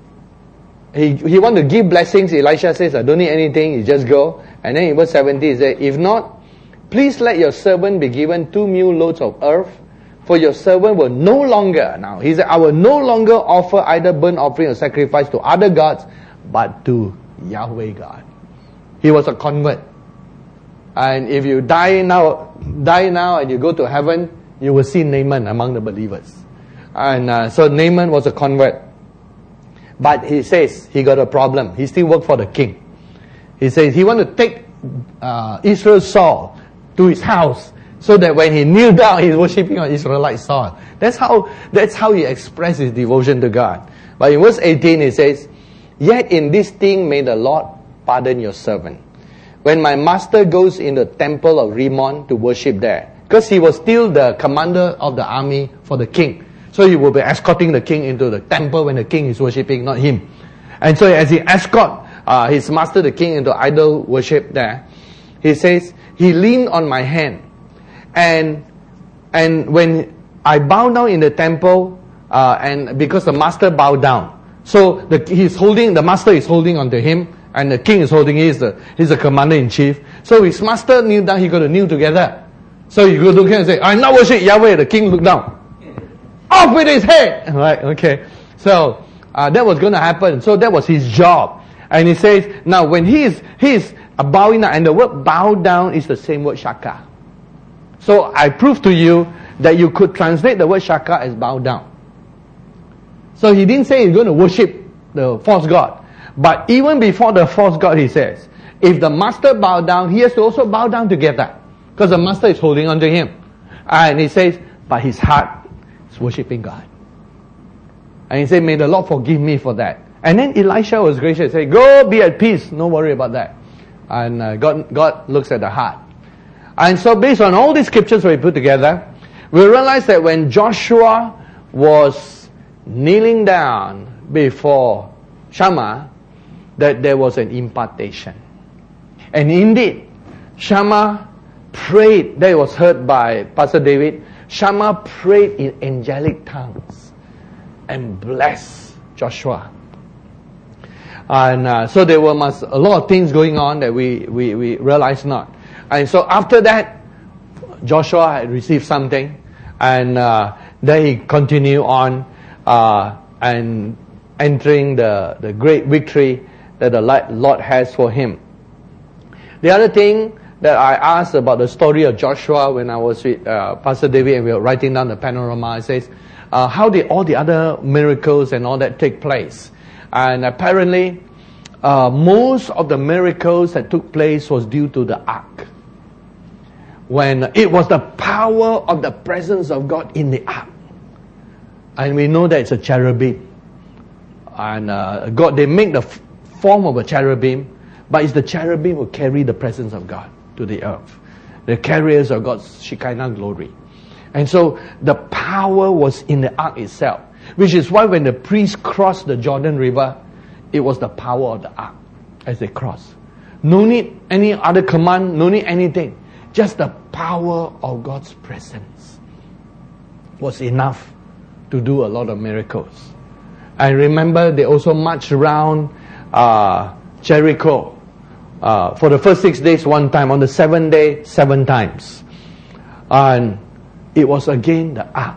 He he want to give blessings. Elisha says, "I don't need anything. You just go." And then in verse seventy, he said, "If not, please let your servant be given two mule loads of earth, for your servant will no longer." Now, he said, "I will no longer offer either burnt offering or sacrifice to other gods, but to Yahweh God." He was a convert. And if you die now, die now and you go to heaven, you will see Naaman among the believers. And uh, so Naaman was a convert. But he says he got a problem. He still worked for the king. He says he want to take uh, Israel's soil to his house, so that when he kneel down, he's worshipping on Israelite soil. That's how, that's how he expressed his devotion to God. But in verse eighteen, he says, "Yet in this thing may the Lord pardon your servant. When my master goes in the temple of Rimmon to worship there," because he was still the commander of the army for the king. So he will be escorting the king into the temple when the king is worshipping, not him. And so as he escort uh, his master, the king, into idol worship there, he says, "He leaned on my hand. And and when I bow down in the temple, uh, and because the master bowed down, so the, he's holding, the master is holding onto him, and the king is holding, he's the, he's the commander in chief. So his master kneel down, he got to kneel together. So you go to him and say, 'I now worship Yahweh.' The king looked down. Off with his head! Right, okay. So, uh, that was going to happen. So that was his job. And he says, now when he is, he is bowing down, and the word bow down is the same word shaka. So I prove to you that you could translate the word shaka as bow down. So he didn't say he's going to worship the false god. But even before the false god, he says, if the master bow down, he has to also bow down together. Because the master is holding on to him. And he says, but his heart is worshipping God. And he said, may the Lord forgive me for that. And then Elisha was gracious. He said, go be at peace. No worry about that. And uh, God, God looks at the heart. And so based on all these scriptures we put together, we realize that when Joshua was kneeling down before Shammah, that there was an impartation. And indeed, Shammah prayed, that was heard by Pastor David, Shammah prayed in angelic tongues and blessed Joshua. And uh, so there were must, a lot of things going on that we, we, we realized not. And so after that, Joshua had received something, and uh, then he continued on uh, and entering the, the great victory that the Lord has for him. The other thing that I asked about the story of Joshua when I was with uh, Pastor David and we were writing down the panorama, it says, uh, how did all the other miracles and all that take place? And apparently, uh, most of the miracles that took place was due to the ark. When it was the power of the presence of God in the ark. And we know that it's a cherubim. And uh, God, they make the f- form of a cherubim, but it's the cherubim who carry the presence of God to the earth. The carriers of God's Shekinah glory. And so the power was in the ark itself. Which is why when the priests crossed the Jordan River, it was the power of the ark as they crossed. No need any other command, no need anything. Just the power of God's presence was enough to do a lot of miracles. I remember they also marched around uh, Jericho uh, for the first six days one time, on the seventh day seven times. And it was again the ark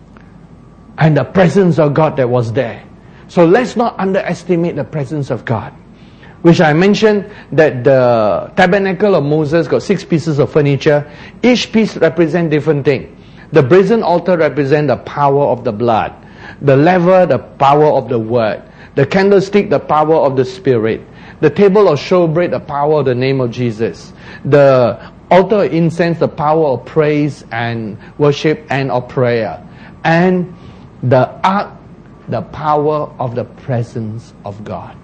and the presence of God that was there. So let's not underestimate the presence of God. Which I mentioned that the tabernacle of Moses got six pieces of furniture. Each piece represents different thing. The brazen altar represents the power of the blood. The laver, the power of the word. The candlestick, the power of the Spirit. The table of showbread, the power of the name of Jesus. The altar of incense, the power of praise and worship and of prayer. And the ark, the power of the presence of God.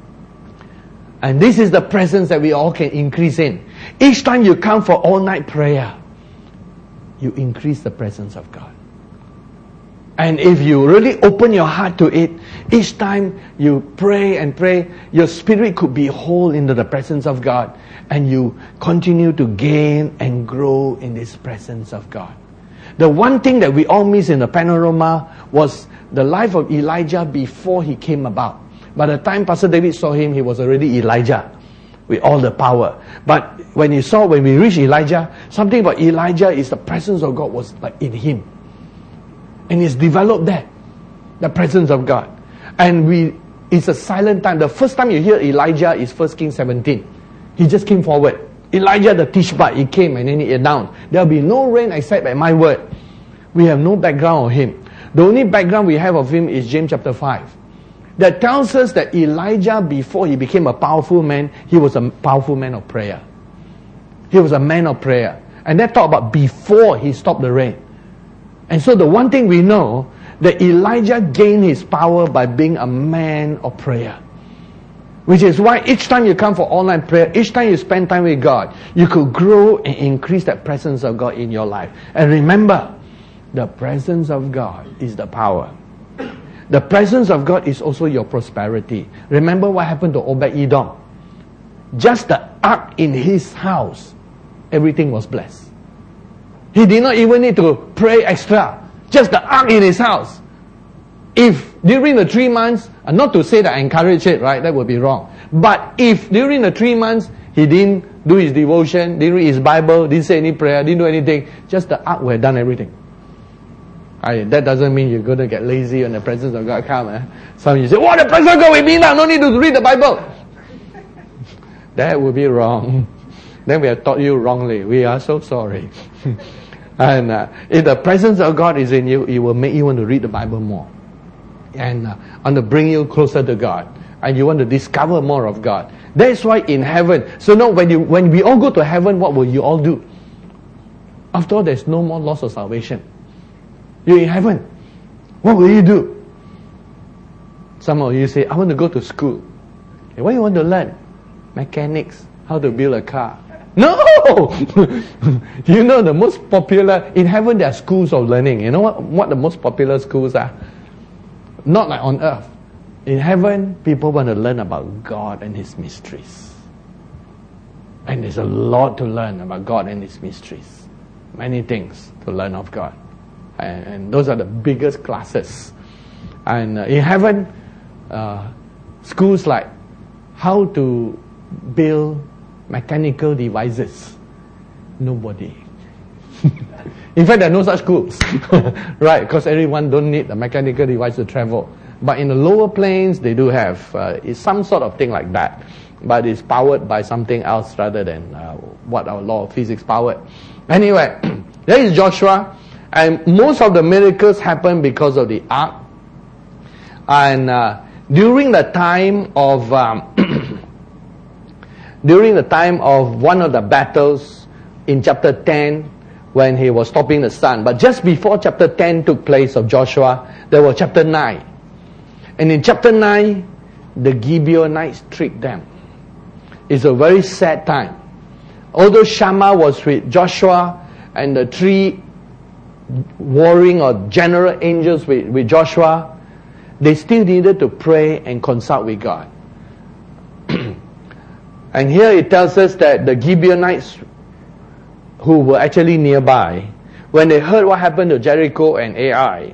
And this is the presence that we all can increase in. Each time you come for all-night prayer, you increase the presence of God. And if you really open your heart to it, each time you pray and pray, your spirit could be whole into the presence of God. And you continue to gain and grow in this presence of God. The one thing that we all miss in the panorama was the life of Elijah before he came about. By the time Pastor David saw him, he was already Elijah with all the power. But when he saw, when we reached Elijah, something about Elijah is the presence of God was like in him. And it's developed there, the presence of God. And we, it's a silent time. The first time you hear Elijah is First Kings seventeen. He just came forward. Elijah the Tishbite, he came and then he announced, there'll be no rain except by my word. We have no background on him. The only background we have of him is James chapter five. That tells us that Elijah, before he became a powerful man, he was a powerful man of prayer. He was a man of prayer. And that talk about before he stopped the rain. And so the one thing we know, that Elijah gained his power by being a man of prayer. Which is why each time you come for online prayer, each time you spend time with God, you could grow and increase that presence of God in your life. And remember, the presence of God is the power. The presence of God is also your prosperity. Remember what happened to Obed-Edom? Just the ark in his house, everything was blessed. He did not even need to pray extra. Just the ark in his house. If during the three months, and not to say that I encourage it, right? That would be wrong. But if during the three months, he didn't do his devotion, didn't read his Bible, didn't say any prayer, didn't do anything, just the ark would have done everything. I, that doesn't mean you're going to get lazy when the presence of God comes. Eh? Some of you say, "Oh, the presence of God with me now, no need to read the Bible." That would be wrong. Then we have taught you wrongly. We are so sorry. And uh, if the presence of God is in you, it will make you want to read the Bible more. And uh, want to bring you closer to God. And you want to discover more of God. That's why in heaven, so now when you when we all go to heaven, what will you all do? After all, there's no more loss of salvation. You're in heaven. What will you do? Some of you say, "I want to go to school." Okay, what do you want to learn? Mechanics. How to build a car. No! You know the most popular, in heaven there are schools of learning. You know what, what the most popular schools are? Not like on earth. In heaven, people want to learn about God and His mysteries. And there's a lot to learn about God and His mysteries. Many things to learn of God. And, and those are the biggest classes. And uh, in heaven, uh, schools like how to build mechanical devices. Nobody. In fact, there are no such schools. Right, because everyone don't need a mechanical device to travel. But in the lower planes, they do have uh, it's some sort of thing like that. But it's powered by something else rather than uh, what our law of physics powered. Anyway, there is Joshua. And most of the miracles happen because of the ark. And uh, during the time of... Um, During the time of one of the battles in chapter ten, when he was stopping the sun. But just before chapter ten took place of Joshua, there was chapter nine. And in chapter nine, the Gibeonites tricked them. It's a very sad time. Although Shammah was with Joshua and the three warring or general angels with, with Joshua, they still needed to pray and consult with God. And here it tells us that the Gibeonites, who were actually nearby, when they heard what happened to Jericho and Ai,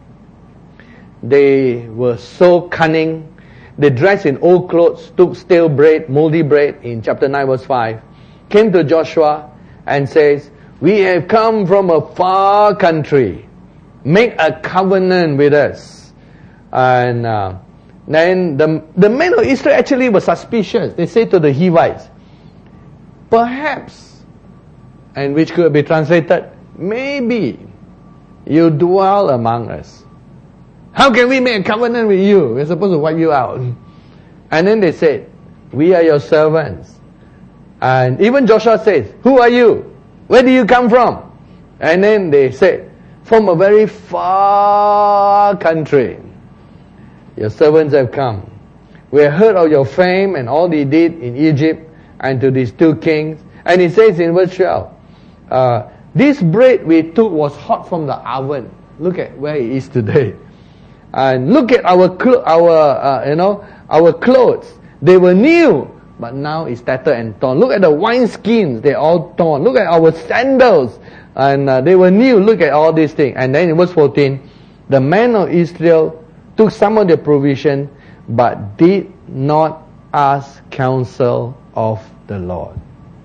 they were so cunning. They dressed in old clothes, took stale bread, moldy bread, in chapter nine verse five, came to Joshua and says, "We have come from a far country. Make a covenant with us." And... Uh, Then the, the men of Israel actually were suspicious. They say to the Hivites, "Perhaps," and which could be translated, "Maybe you dwell among us. How can we make a covenant with you? We're supposed to wipe you out." And then they said, "We are your servants." And even Joshua says, "Who are you? Where do you come from?" And then they said, "From a very far country. Your servants have come. We have heard of your fame and all they did in Egypt and to these two kings." And it says in verse twelve, uh, "This bread we took was hot from the oven." Look at where it is today. And look at our clo- our uh, you know our clothes. They were new, but now it's tattered and torn. Look at the wine skins; they're all torn. Look at our sandals, and uh, they were new. Look at all these things. And then in verse fourteen, the men of Israel took some of their provision, but did not ask counsel of the Lord.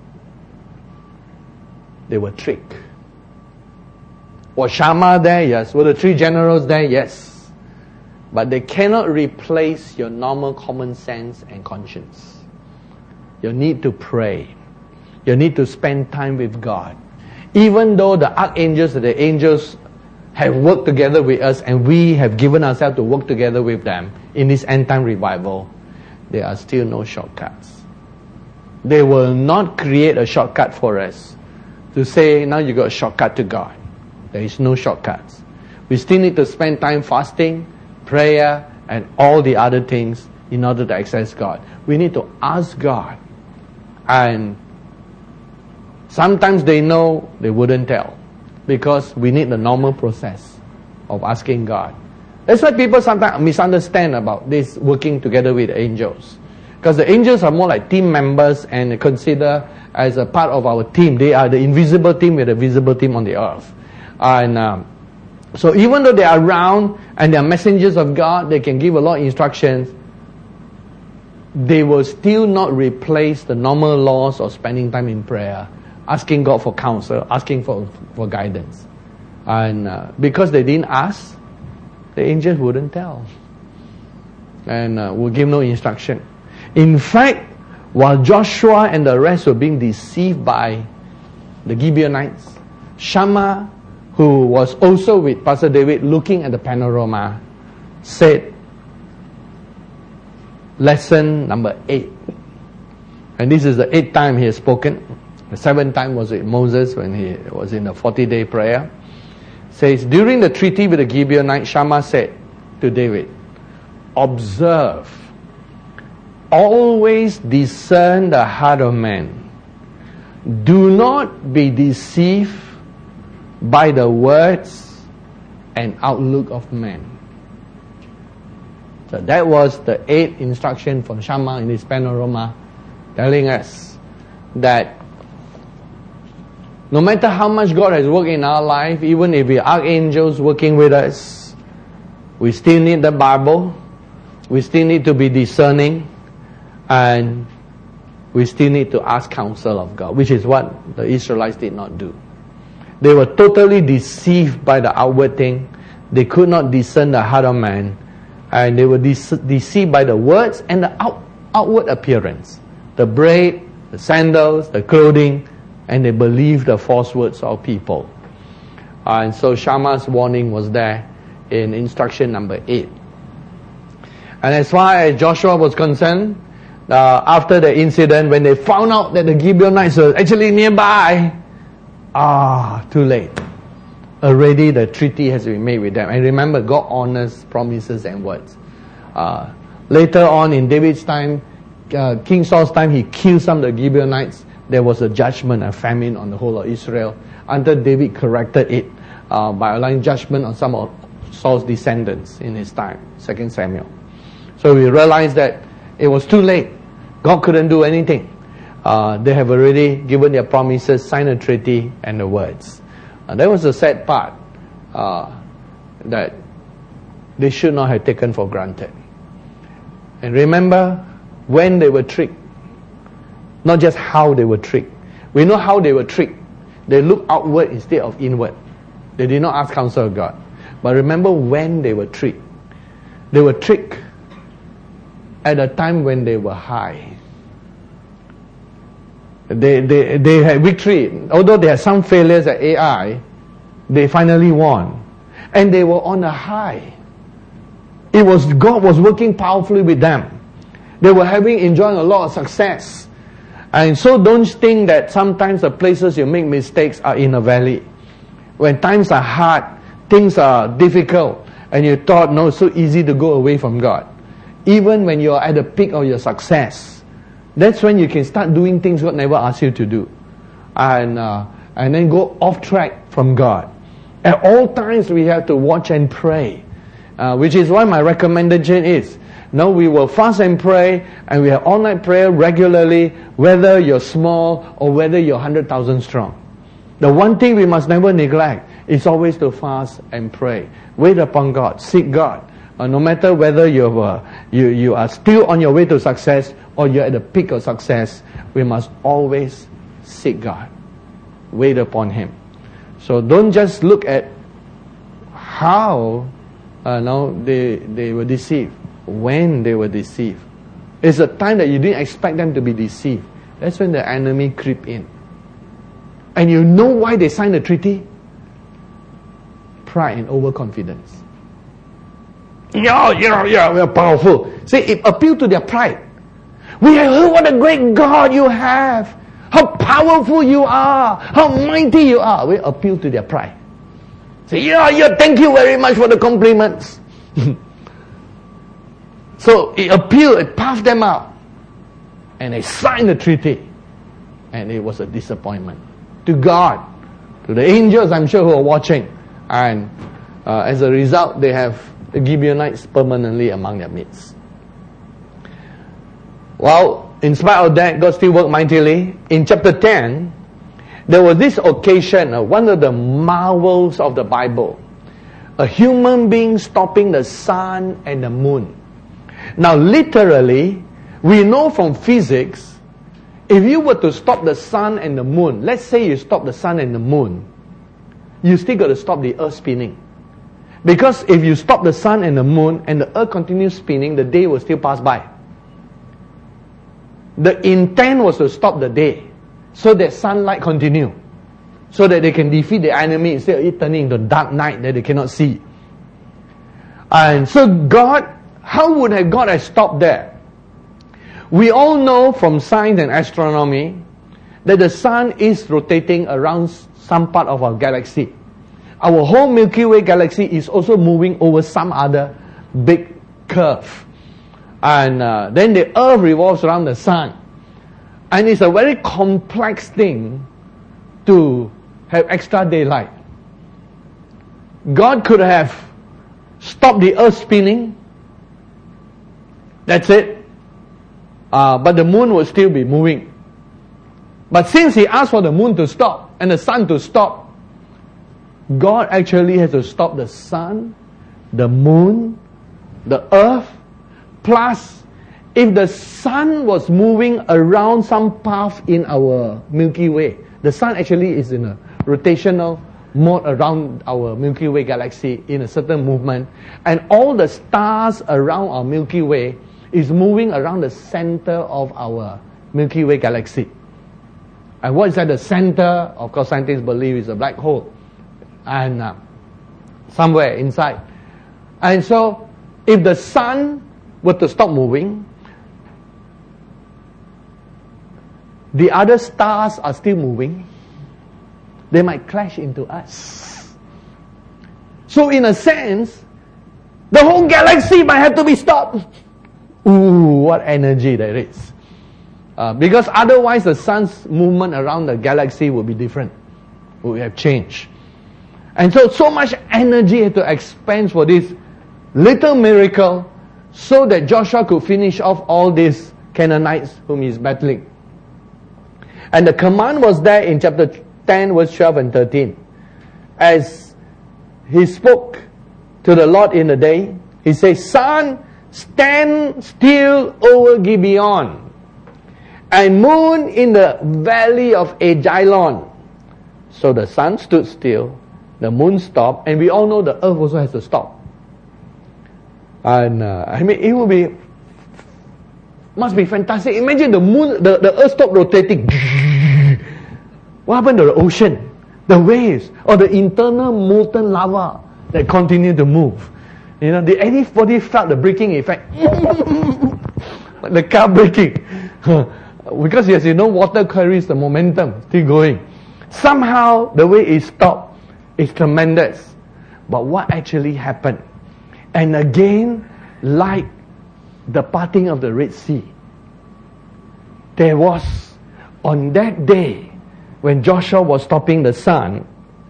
They were tricked. Was Shammah there? Yes. Were the three generals there? Yes. But they cannot replace your normal common sense and conscience. You need to pray. You need to spend time with God. Even though the archangels, the angels, have worked together with us, and we have given ourselves to work together with them in this end time revival, there are still no shortcuts. They will not create a shortcut for us to say, now you got a shortcut to God. There is no shortcuts. We still need to spend time fasting, prayer, and all the other things in order to access God. We need to ask God. And sometimes they know, they wouldn't tell. Because we need the normal process of asking God. That's why people sometimes misunderstand about this working together with angels. Because the angels are more like team members and consider as a part of our team. They are the invisible team with a visible team on the earth. And um, so even though they are around and they are messengers of God, they can give a lot of instructions, they will still not replace the normal laws of spending time in prayer, asking God for counsel, asking for, for guidance. And uh, because they didn't ask, the angels wouldn't tell. And uh, will give no instruction. In fact, while Joshua and the rest were being deceived by the Gibeonites, Shammah, who was also with Pastor David looking at the panorama, said, lesson number eight. And this is the eighth time he has spoken. The seventh time was with Moses when he was in the forty-day prayer. Says, during the treaty with the Gibeonites, Shammah said to David, observe, always discern the heart of man. Do not be deceived by the words and outlook of men. So that was the eighth instruction from Shammah in his panorama, telling us that no matter how much God has worked in our life, even if we are archangels working with us, we still need the Bible, we still need to be discerning, and we still need to ask counsel of God, which is what the Israelites did not do. They were totally deceived by the outward thing. They could not discern the heart of man, and they were de- deceived by the words and the out- outward appearance, the braid, the sandals, the clothing, and they believed the false words of people. Uh, and so Shammah's warning was there in instruction number eight. And as far as Joshua was concerned, uh, after the incident, when they found out that the Gibeonites were actually nearby, ah, too late. Already the treaty has been made with them. And remember, God honors promises and words. Uh, later on in David's time, uh, King Saul's time, he killed some of the Gibeonites. There was a judgment, a famine on the whole of Israel, until David corrected it uh, by allowing judgment on some of Saul's descendants in his time, Second Samuel. So we realize that it was too late. God couldn't do anything. Uh, they have already given their promises, signed a treaty, and the words. And that was the sad part uh, that they should not have taken for granted. And remember when they were tricked. Not just how they were tricked. We know how they were tricked. They looked outward instead of inward. They did not ask counsel of God. But remember when they were tricked. They were tricked at a time when they were high. They, they, they had victory. Although they had some failures at A I, they finally won. And they were on a high. It was God was working powerfully with them. They were having enjoying a lot of success. And so don't think that sometimes the places you make mistakes are in a valley. When times are hard, things are difficult, and you thought, no, it's so easy to go away from God. Even when you're at the peak of your success, that's when you can start doing things God never asked you to do. And, uh, and then go off track from God. At all times we have to watch and pray. Uh, which is why my recommendation is, no, we will fast and pray, and we have all-night prayer regularly, whether you're small or whether you're one hundred thousand strong. The one thing we must never neglect is always to fast and pray. Wait upon God, seek God. Uh, no matter whether you're, uh, you, you are still on your way to success or you're at the peak of success, we must always seek God. Wait upon Him. So don't just look at how uh, no, they, they were deceived. When they were deceived. It's a time that you didn't expect them to be deceived. That's when the enemy creep in. And you know why they signed the treaty? pride and overconfidence. Yeah, yeah, yeah, we are powerful. See, it appealed to their pride. We have heard what a great God you have. How powerful you are. How mighty you are. We appeal to their pride. Say, yeah, yeah, thank you very much for the compliments. So it appealed, it puffed them up. And they signed the treaty. And it was a disappointment. To God, to the angels, I'm sure, who are watching. And uh, as a result, they have the Gibeonites permanently among their midst. Well, in spite of that, God still worked mightily. In chapter ten, there was this occasion, uh, one of the marvels of the Bible. A human being stopping the sun and the moon. Now, literally, we know from physics, if you were to stop the sun and the moon, let's say you stop the sun and the moon, you still got to stop the earth spinning. Because if you stop the sun and the moon and the earth continues spinning, the day will still pass by. The intent was to stop the day so that sunlight continue, so that they can defeat the enemy instead of it turning into dark night that they cannot see. And so God, how would have God have stopped that? We all know from science and astronomy that the sun is rotating around some part of our galaxy. Our whole Milky Way galaxy is also moving over some other big curve. And uh, then the earth revolves around the sun. And it's a very complex thing to have extra daylight. God could have stopped the earth spinning. That's it. Uh, but the moon would still be moving. But since he asked for the moon to stop and the sun to stop, God actually has to stop the sun, the moon, the earth. Plus, if the sun was moving around some path in our Milky Way, the sun actually is in a rotational mode around our Milky Way galaxy in a certain movement, and all the stars around our Milky Way is moving around the center of our Milky Way galaxy. And what is at the center? Of course, scientists believe is a black hole. And uh, somewhere inside. And so, if the sun were to stop moving, the other stars are still moving, they might clash into us. So in a sense, the whole galaxy might have to be stopped. Ooh, what energy there is. Uh, because otherwise the sun's movement around the galaxy would be different. Would have changed. And so, so much energy had to expend for this little miracle so that Joshua could finish off all these Canaanites whom he's battling. And the command was there in chapter ten, verse twelve and thirteen. As he spoke to the Lord in the day, he says, "Sun, stand still over Gibeon, and moon in the valley of Ajalon." So the sun stood still, the moon stopped, and we all know the earth also has to stop. And uh, I mean, it will be, must be fantastic. Imagine the moon, the, the earth stopped rotating. What happened to the ocean, the waves, or the internal molten lava that continue to move? You know, did anybody felt the braking effect? Like the car braking. Because as you know, water carries the momentum, still going. Somehow, the way it stopped is tremendous. But what actually happened? And again, like the parting of the Red Sea, there was, on that day, when Joshua was stopping the sun,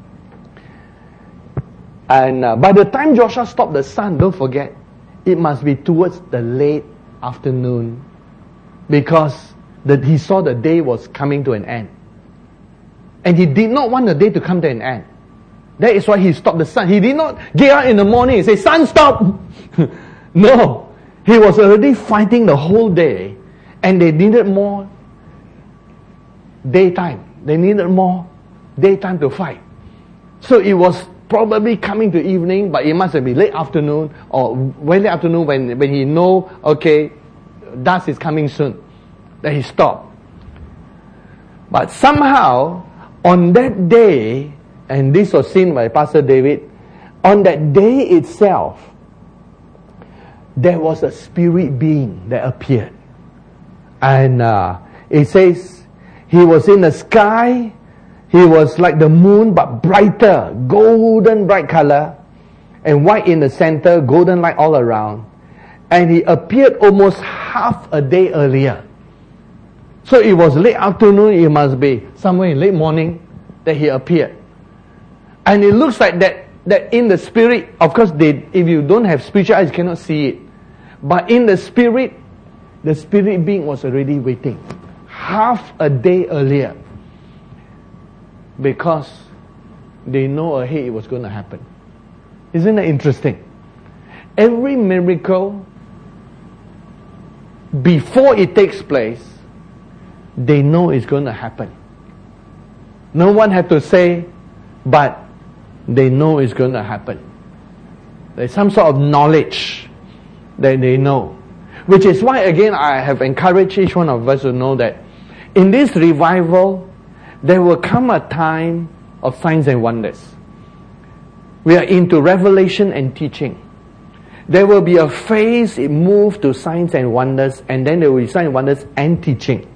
and uh, by the time Joshua stopped the sun, don't forget, it must be towards the late afternoon, because the, he saw the day was coming to an end. And he did not want the day to come to an end. That is why he stopped the sun. He did not get out in the morning and say, "Sun, stop!" No. He was already fighting the whole day, and they needed more daytime. They needed more daytime to fight. So it was probably coming to evening, but it must have been late afternoon, or very late afternoon when, when he know, okay, dusk is coming soon. Then he stopped. But somehow, on that day, and this was seen by Pastor David, on that day itself, there was a spirit being that appeared. And uh, it says, he was in the sky, he was like the moon, but brighter, golden bright color, and white in the center, golden light all around. And he appeared almost half a day earlier. So it was late afternoon, it must be somewhere in late morning that he appeared. And it looks like that, that in the spirit, of course, they, if you don't have spiritual eyes, you cannot see it. But in the spirit, the spirit being was already waiting. Half a day earlier. Because they know ahead it was going to happen. Isn't that interesting? Every miracle, before it takes place, they know it's going to happen. No one had to say, but they know it's going to happen. There's some sort of knowledge that they know. Which is why, again, I have encouraged each one of us to know that in this revival, there will come a time of signs and wonders. We are into revelation and teaching. There will be a phase, it moves to signs and wonders, and then there will be signs and wonders and teaching.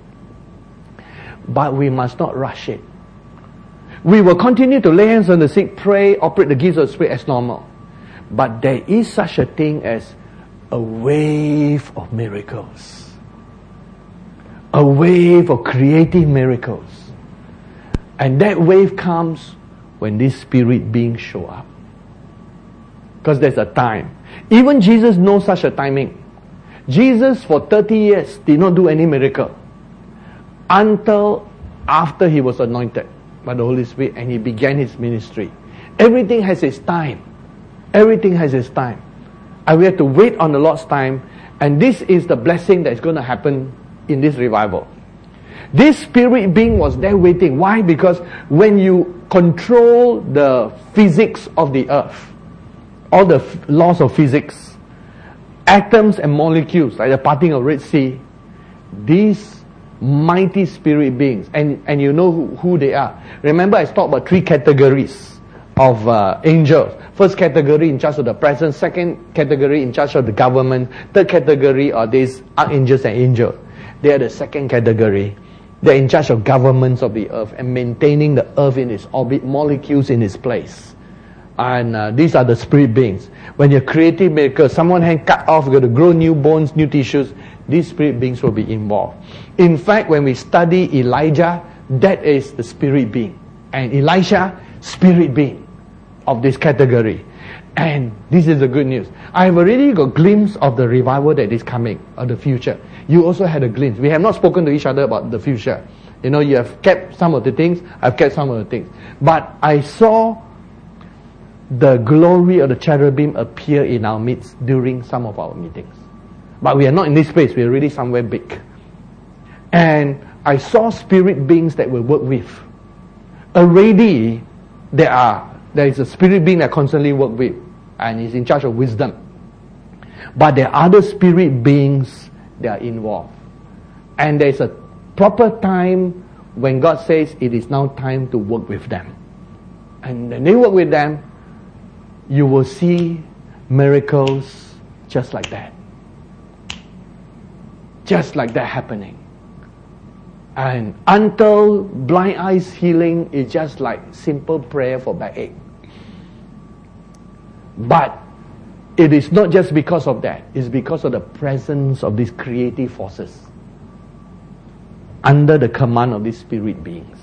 But we must not rush it. We will continue to lay hands on the sick, pray, operate the gifts of the Spirit as normal. But there is such a thing as a wave of miracles. A wave of creative miracles. And that wave comes when these spirit beings show up. Because there's a time. Even Jesus knows such a timing. Jesus for thirty years did not do any miracle. Until after he was anointed by the Holy Spirit and he began his ministry. Everything has its time. Everything has its time. And we have to wait on the Lord's time. And this is the blessing that is going to happen in this revival. This spirit being was there waiting. Why? Because when you control the physics of the earth, all the f- laws of physics, atoms and molecules, like the parting of Red Sea, these mighty spirit beings, and, and you know who, who they are. Remember I talked about three categories of uh, angels. First category in charge of the presence, second category in charge of the government, third category are these archangels and angels. They are the second category. They're in charge of governments of the earth and maintaining the earth in its orbit, molecules in its place. And uh, these are the spirit beings. When you're creating miracles, someone hand cut off, you've got to grow new bones, new tissues, these spirit beings will be involved. In fact, when we study Elijah, that is the spirit being. And Elisha, spirit being of this category. And this is the good news. I have already got a glimpse of the revival that is coming, of the future. You also had a glimpse. We have not spoken to each other about the future. You know, you have kept some of the things, I've kept some of the things. But I saw the glory of the cherubim appear in our midst during some of our meetings. But we are not in this place, we are really somewhere big. And I saw spirit beings that we work with. Already, there are there is a spirit being that I constantly work with, and is in charge of wisdom. But there are other spirit beings that are involved. And there is a proper time when God says it is now time to work with them. And when they work with them, you will see miracles just like that. Just like that happening. And until blind eyes healing is just like simple prayer for backache. But it is not just because of that. It's because of the presence of these creative forces under the command of these spirit beings.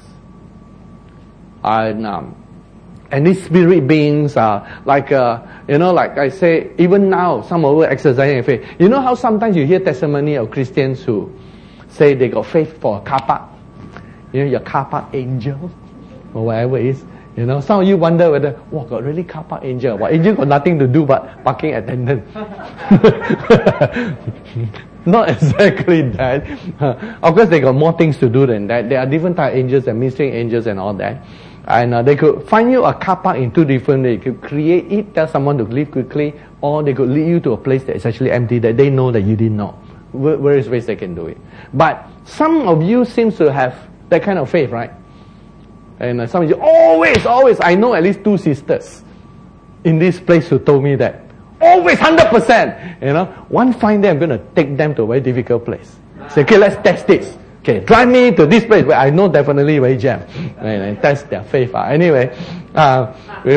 And um, and these spirit beings are like, uh, you know, like I say, even now, some of us exercising faith. You know how sometimes you hear testimony of Christians who say they got faith for a car park. You know, your car park angel, or whatever it is. You know, some of you wonder whether, wow, got really car park angel. Well, angel got nothing to do but parking attendant. Not exactly that. Of course, they got more things to do than that. There are different type of angels and ministering angels and all that. And uh, they could find you a car park in two different ways. They could create it, tell someone to leave quickly, or they could lead you to a place that is actually empty that they know that you didn't know. Various ways they can do it. But some of you seems to have that kind of faith, right? And uh, some of you, always, always, I know at least two sisters in this place who told me that. Always one hundred percent. You know, one fine day I'm going to take them to a very difficult place. Say, okay, let's test this. Okay, drive me to this place where I know definitely very jam. And, and test their faith. Uh, anyway, uh,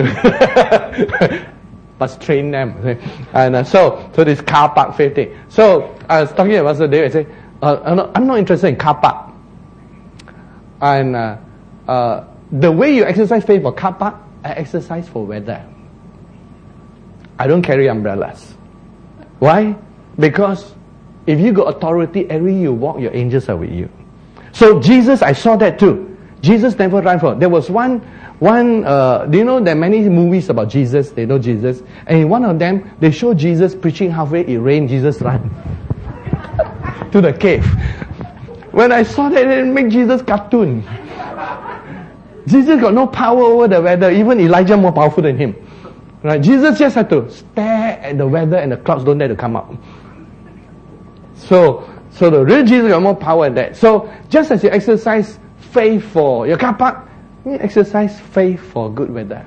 must train them. And uh, so, so this car park faith thing. So, I was talking about Pastor David, I say, uh, I'm, not, I'm not interested in car park. And uh, uh, the way you exercise faith for car park, I exercise for weather. I don't carry umbrellas. Why? Because if you got authority, every you walk, your angels are with you. So Jesus, I saw that too. Jesus never ran for. There was one, one. Uh, do you know there are many movies about Jesus? They know Jesus, and in one of them, they show Jesus preaching halfway. It rained. Jesus ran to the cave. When I saw that, it made Jesus cartoon. Jesus got no power over the weather. Even Elijah more powerful than him. Right? Jesus just had to stare at the weather and the clouds don't dare to come up. So, so the real Jesus got more power than that. So, just as you exercise faith for your car park, you exercise faith for good weather.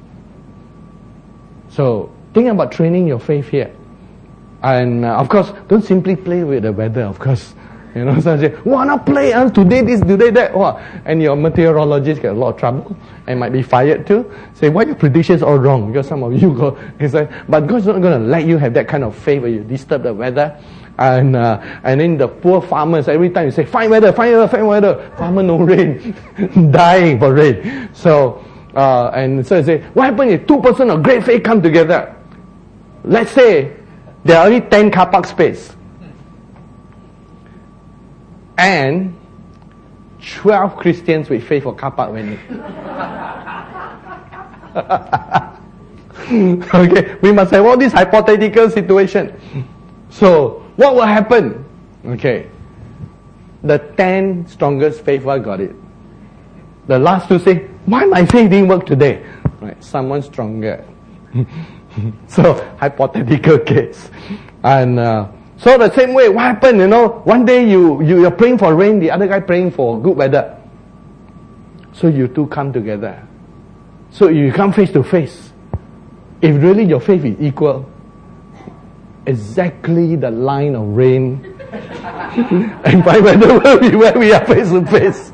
So, think about training your faith here. And uh, of course, don't simply play with the weather, of course. You know, so say, wow, not play, uh, today this, today that. Wow. And your meteorologist get a lot of trouble and might be fired too. Say, why your predictions all wrong? Because some of you go, it's like, but God's not going to let you have that kind of faith where you disturb the weather. And uh, and then the poor farmers, every time you say, fine weather, fine weather, fine weather, farmer no rain, dying for rain. So, uh, and so you say, what happens if two person of great faith come together? Let's say there are only ten car park space. And twelve Christians with faith for car park went in. Okay, we must have all this hypothetical situation. So, what will happen? Okay, the ten strongest faith one got it. The last two say, why my faith didn't work today? Right, someone stronger. So, hypothetical case. And uh, so the same way, what happened, you know, one day you, you, you're praying for rain, the other guy praying for good weather. So you two come together. So you come face to face. If really your faith is equal, exactly the line of rain and by weather will be where we are face to face.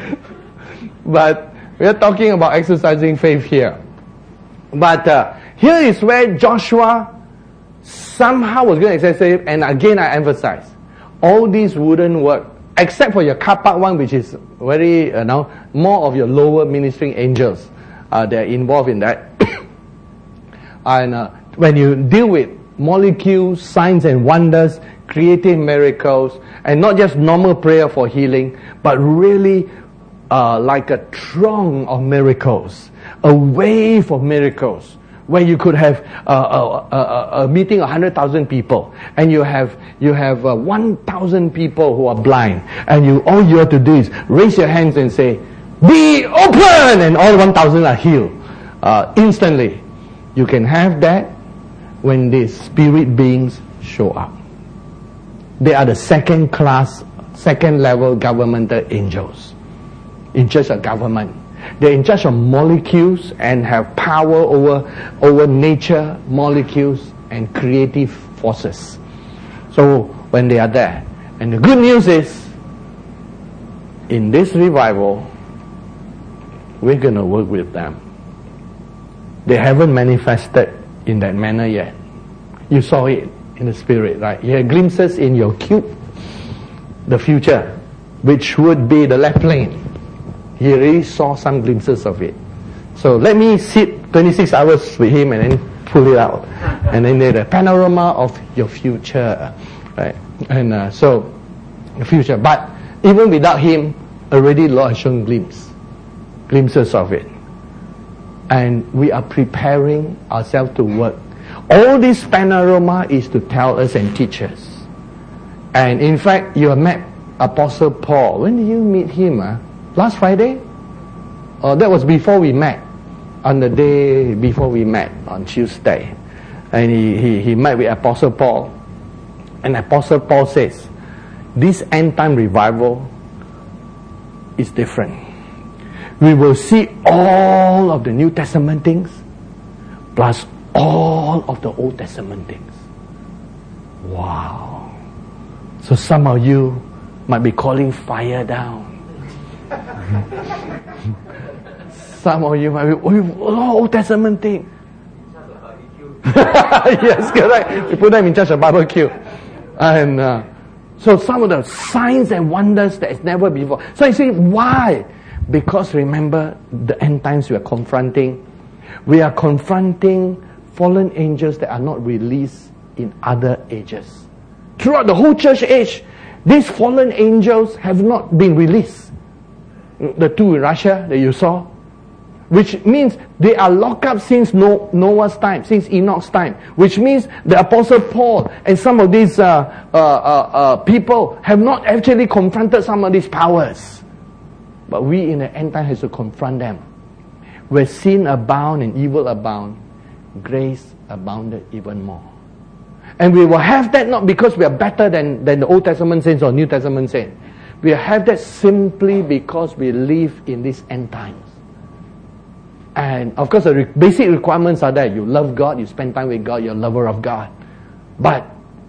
But we are talking about exercising faith here. But uh, here is where Joshua somehow was going to exercise faith, and again I emphasize, all these wouldn't work, except for your car park one, which is very, you know, more of your lower ministering angels. Uh, they're involved in that. And uh, when you deal with molecules, signs and wonders, creative miracles, and not just normal prayer for healing, but really uh, like a throng of miracles, a wave of miracles, where you could have uh, a, a, a meeting of one hundred thousand people, and you have you have uh, one thousand people who are blind, and you all you have to do is raise your hands and say, "Be open," and all one thousand are healed uh, instantly. You can have that when these spirit beings show up. They are the second class, second level governmental angels in charge of government. They're in charge of molecules and have power over, over nature, molecules, and creative forces. So when they are there, and the good news is, in this revival, we're going to work with them. They haven't manifested in that manner yet. You saw it in the spirit, right? You had glimpses in your cube, the future, which would be the left lane. He really saw some glimpses of it. So let me sit twenty-six hours with him and then pull it out. And then there's a panorama of your future. Right? And uh, so, the future. But even without him, already Lord has shown glimpses, glimpses of it. And we are preparing ourselves to work. All this panorama is to tell us and teach us. And in fact, you have met Apostle Paul. When did you meet him? Uh? Last Friday? Oh, that was before we met. On the day before we met, on Tuesday. And he, he, he met with Apostle Paul. And Apostle Paul says, this end time revival is different. We will see all of the New Testament things, plus all of the Old Testament things. Wow. So some of you might be calling fire down. Some of you might be, oh, Old Testament thing. Yes, correct. You put them in charge of barbecue. And uh, so some of the signs and wonders that is never before. So you see, why? Because remember, the end times we are confronting. We are confronting fallen angels that are not released in other ages. Throughout the whole church age, these fallen angels have not been released. The two in Russia that you saw, which means they are locked up since Noah's time, since Enoch's time, which means the Apostle Paul and some of these uh, uh, uh, uh, people have not actually confronted some of these powers. But we in the end time has to confront them. Where sin abound and evil abound, grace abounded even more. And we will have that not because we are better than, than the Old Testament saints or New Testament saints. We have that simply because we live in these end times. And of course the re- basic requirements are there. You love God, you spend time with God, you're a lover of God. But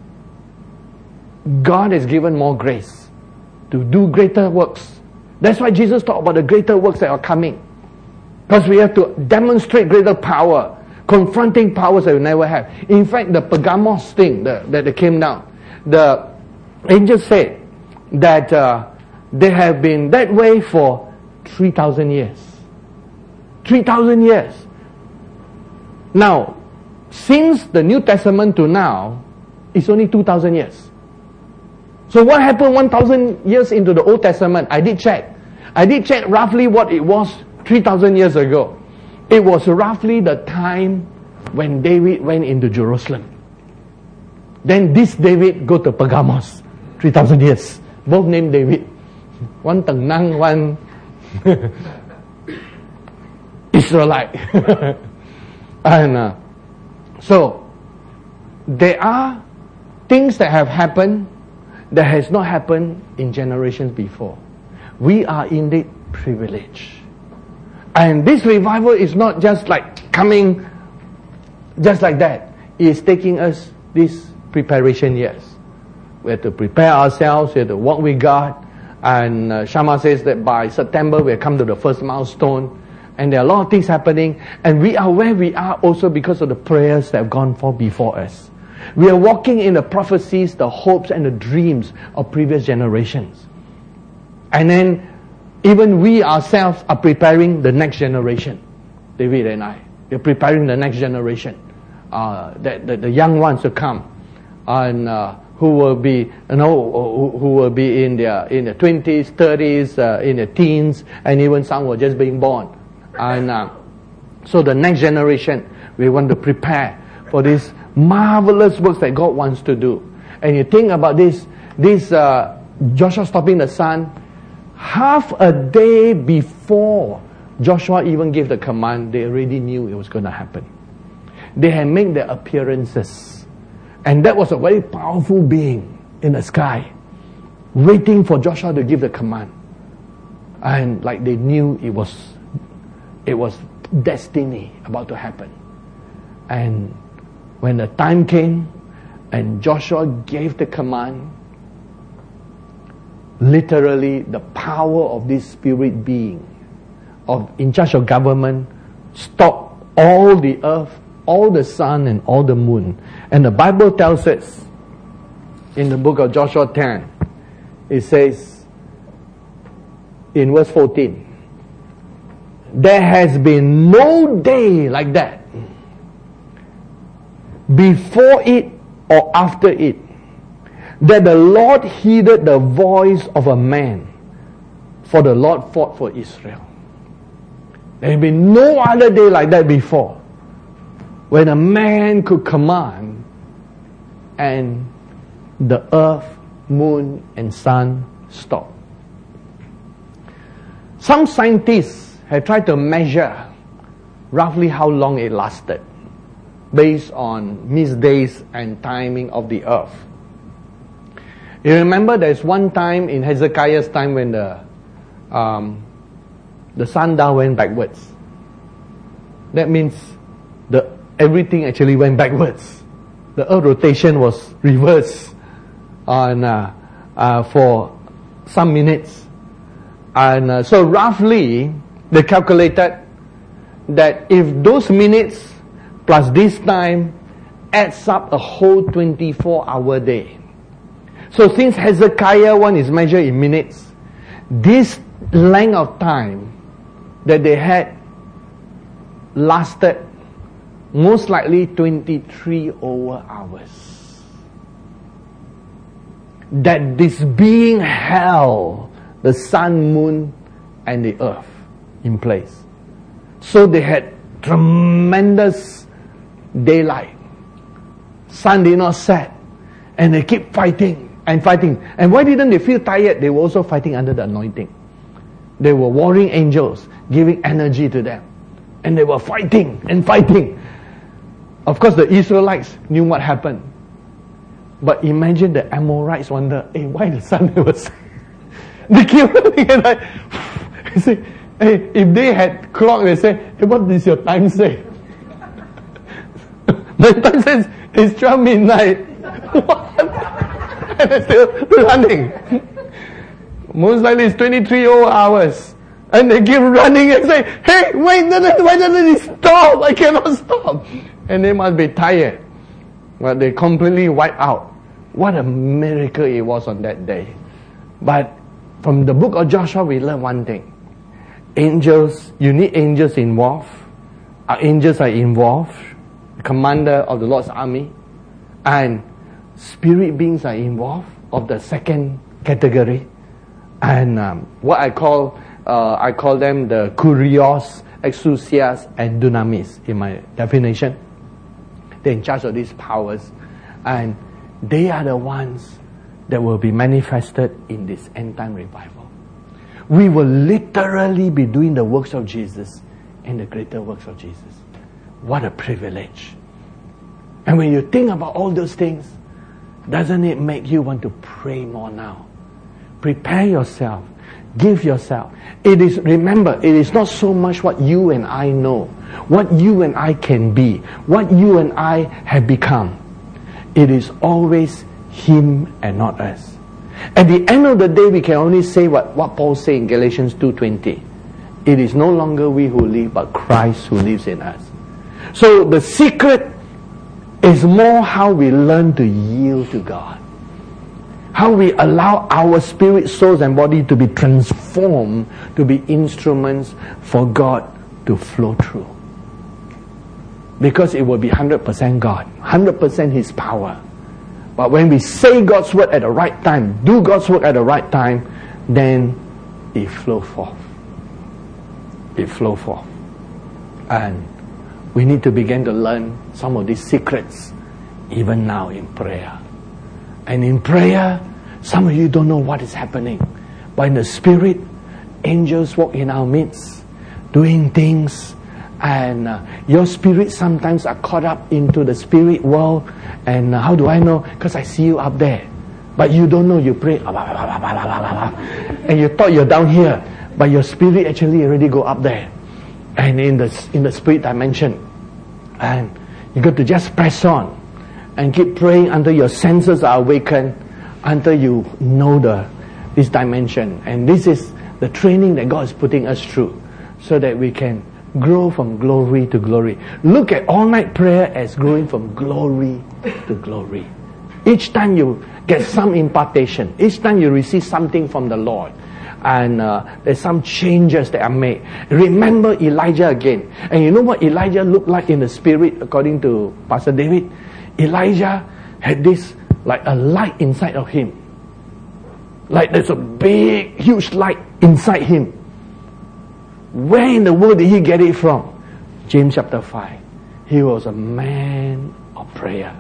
God has given more grace to do greater works. That's why Jesus talked about the greater works that are coming. Because we have to demonstrate greater power, confronting powers that we never have. In fact, the Pergamos thing that, that came down, the angel said that uh, they have been that way for three thousand years. three thousand years. Now, since the New Testament to now, it's only two thousand years. So what happened one thousand years into the Old Testament? I did check. I did check roughly what it was three thousand years ago. It was roughly the time when David went into Jerusalem. Then this David go to Pergamos. three thousand years. Both named David. One Teng Nang, one Israelite. And uh, so there are things that have happened that has not happened in generations before. We are indeed privileged. And this revival is not just like coming just like that. It is taking us these preparation years. We have to prepare ourselves, we have to walk with God. And uh, Shama says that by September we have come to the first milestone. And there are a lot of things happening. And we are where we are also because of the prayers that have gone forth before us. We are walking in the prophecies, the hopes and the dreams of previous generations. And then even we ourselves are preparing the next generation. David and I. We're preparing the next generation. Uh, that, that the young ones to come. And uh, who will be, you know, who, who will be in their in their twenties, thirties, uh, in their teens, and even some were just being born. And uh, so the next generation, we want to prepare for these marvelous works that God wants to do. And you think about this, this uh, Joshua stopping the sun, half a day before Joshua even gave the command, they already knew it was going to happen. They had made their appearances. And that was a very powerful being in the sky, waiting for Joshua to give the command. And like they knew it was, it was destiny about to happen. And when the time came and Joshua gave the command, literally the power of this spirit being of in charge of government stopped all the earth, all the sun and all the moon. And the Bible tells us in the book of Joshua ten, it says in verse fourteen, there has been no day like that before it or after it, that the Lord heeded the voice of a man, for the Lord fought for Israel. There had been no other day like that before, when a man could command and the earth, moon and sun stopped. Some scientists have tried to measure roughly how long it lasted based on missed days and timing of the earth. You remember there's one time in Hezekiah's time when the um, the sundial went backwards. That means the everything actually went backwards. The earth rotation was reversed on, uh, uh, for some minutes. And uh, so roughly, they calculated that if those minutes plus this time adds up a whole twenty-four hour day. So since Hezekiah one is measured in minutes, this length of time that they had lasted most likely twenty-three over hours. That this being held the sun, moon, and the earth in place. So they had tremendous daylight. Sun did not set. And they keep fighting and fighting. And why didn't they feel tired? They were also fighting under the anointing. They were warring angels, giving energy to them. And they were fighting and fighting. Of course, the Israelites knew what happened. But imagine the Amorites wonder, hey, why the sun never set? They keep running and like, you see, hey, if they had clock, they say, hey, what does your time say? My time says it's twelve midnight. What? And they're still running. Most likely it's twenty-three hours. And they keep running and say, hey, wait, why doesn't it stop? I cannot stop. And they must be tired. But they completely wiped out. What a miracle it was on that day. But from the book of Joshua, we learn one thing. Angels, you need angels involved. Our angels are involved. The commander of the Lord's army. And spirit beings are involved of the second category. And um, what I call, uh, I call them the kurios, exousias, and dunamis in my definition. They're in charge of these powers. And they are the ones that will be manifested in this end time revival. We will literally be doing the works of Jesus and the greater works of Jesus. What a privilege. And when you think about all those things, doesn't it make you want to pray more now? Prepare yourself. Give yourself. It is, remember, it is not so much what you and I know, what you and I can be, what you and I have become. It is always Him and not us. At the end of the day, we can only say what, what Paul said in Galatians two twenty. It is no longer we who live, but Christ who lives in us. So the secret is more how we learn to yield to God. How we allow our spirit, souls, and body to be transformed to be instruments for God to flow through. Because it will be one hundred percent God, one hundred percent His power. But when we say God's word at the right time, do God's work at the right time, then it flows forth. It flows forth. And we need to begin to learn some of these secrets even now in prayer. And in prayer, some of you don't know what is happening. But in the Spirit, angels walk in our midst, doing things. And uh, your spirit sometimes are caught up into the spirit world. And uh, how do I know? Because I see you up there. But you don't know, you pray. And you thought you're down here. But your spirit actually already go up there. And in the, in the spirit dimension. And you got to just press on. And keep praying until your senses are awakened. Until you know the this dimension. And this is the training that God is putting us through. So that we can grow from glory to glory. Look at all-night prayer as growing from glory to glory. Each time you get some impartation, each time you receive something from the Lord, and uh, there's some changes that are made. Remember Elijah again. And you know what Elijah looked like in the spirit, according to Pastor David? Elijah had this, like a light inside of him. Like there's a big, huge light inside him. Where in the world did he get it from? James chapter five. He was a man of prayer.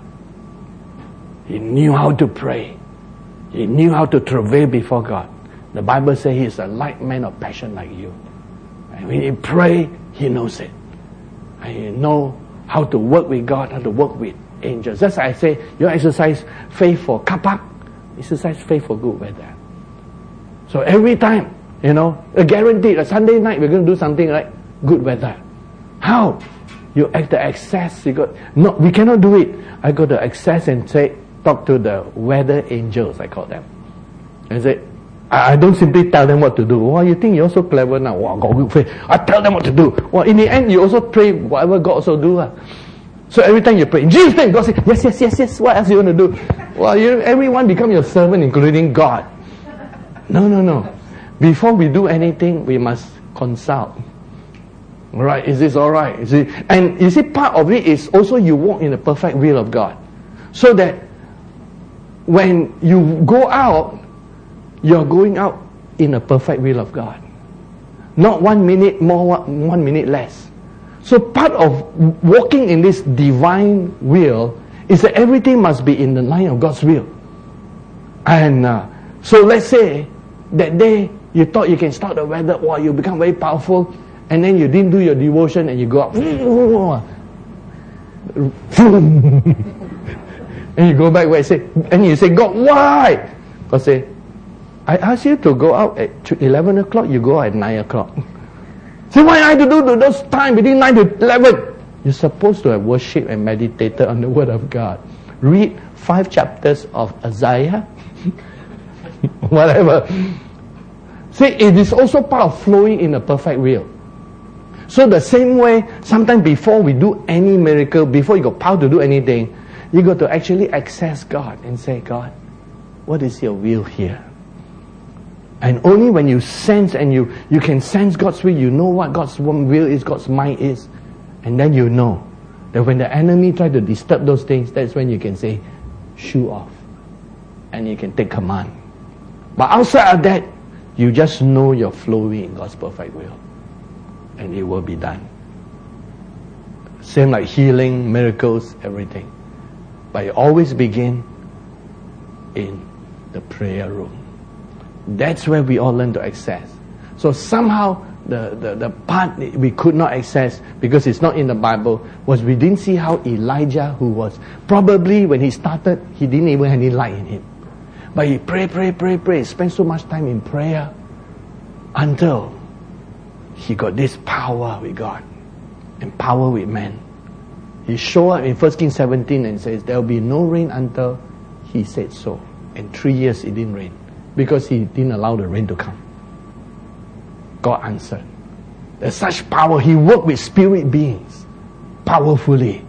He knew how to pray. He knew how to travail before God. The Bible says he is a like man of passion like you. And when he pray, he knows it. And he know how to work with God, how to work with angels. That's why I say, you exercise faith for kapak, exercise faith for good weather. So every time, you know, a guaranteed, a Sunday night we're going to do something like good weather. How? You act the access. You got no. We cannot do it. I got to access and say, talk to the weather angels. I call them. I say, I, I don't simply tell them what to do. Wow, you think you're so clever now? Wow, God good faith. I tell them what to do. Well, in the end, you also pray whatever God also do. Uh. So every time you pray, in Jesus' name, God says, yes, yes, yes, yes. What else you want to do? Well, you, everyone become your servant, including God. No, no, no. Before we do anything, we must consult. Right? Is this all right? Is it? And you see, part of it is also you walk in the perfect will of God, so that when you go out, you're going out in a perfect will of God. Not one minute more, one minute less. So part of walking in this divine will is that everything must be in the line of God's will. And uh, so let's say that day you thought you can start the weather, wow, you become very powerful, and then you didn't do your devotion and you go up. And you go back where I say, and you say, God, why? God say, I asked you to go out at eleven o'clock, you go out at nine o'clock. So why I have to do those time between nine to eleven? You're supposed to have worshipped and meditated on the Word of God. Read five chapters of Isaiah. Whatever. See, it is also part of flowing in a perfect will. So the same way, sometimes before we do any miracle, before you got power to do anything, you got to actually access God and say, God, what is your will here? And only when you sense and you, you can sense God's will, you know what God's will is, God's mind is. And then you know that when the enemy tries to disturb those things, that's when you can say, shoo off. And you can take command. But outside of that, you just know you're flowing in God's perfect will. And it will be done. Same like healing, miracles, everything. But it always begin in the prayer room. That's where we all learn to access. So somehow the, the, the part we could not access because it's not in the Bible was we didn't see how Elijah, who was probably when he started, he didn't even have any light in him. But he pray, pray, pray, pray, spent so much time in prayer until he got this power with God and power with man. He showed up in First Kings seventeen and says, there will be no rain until he said so. And three years it didn't rain because he didn't allow the rain to come. God answered. There's such power. He worked with spirit beings powerfully.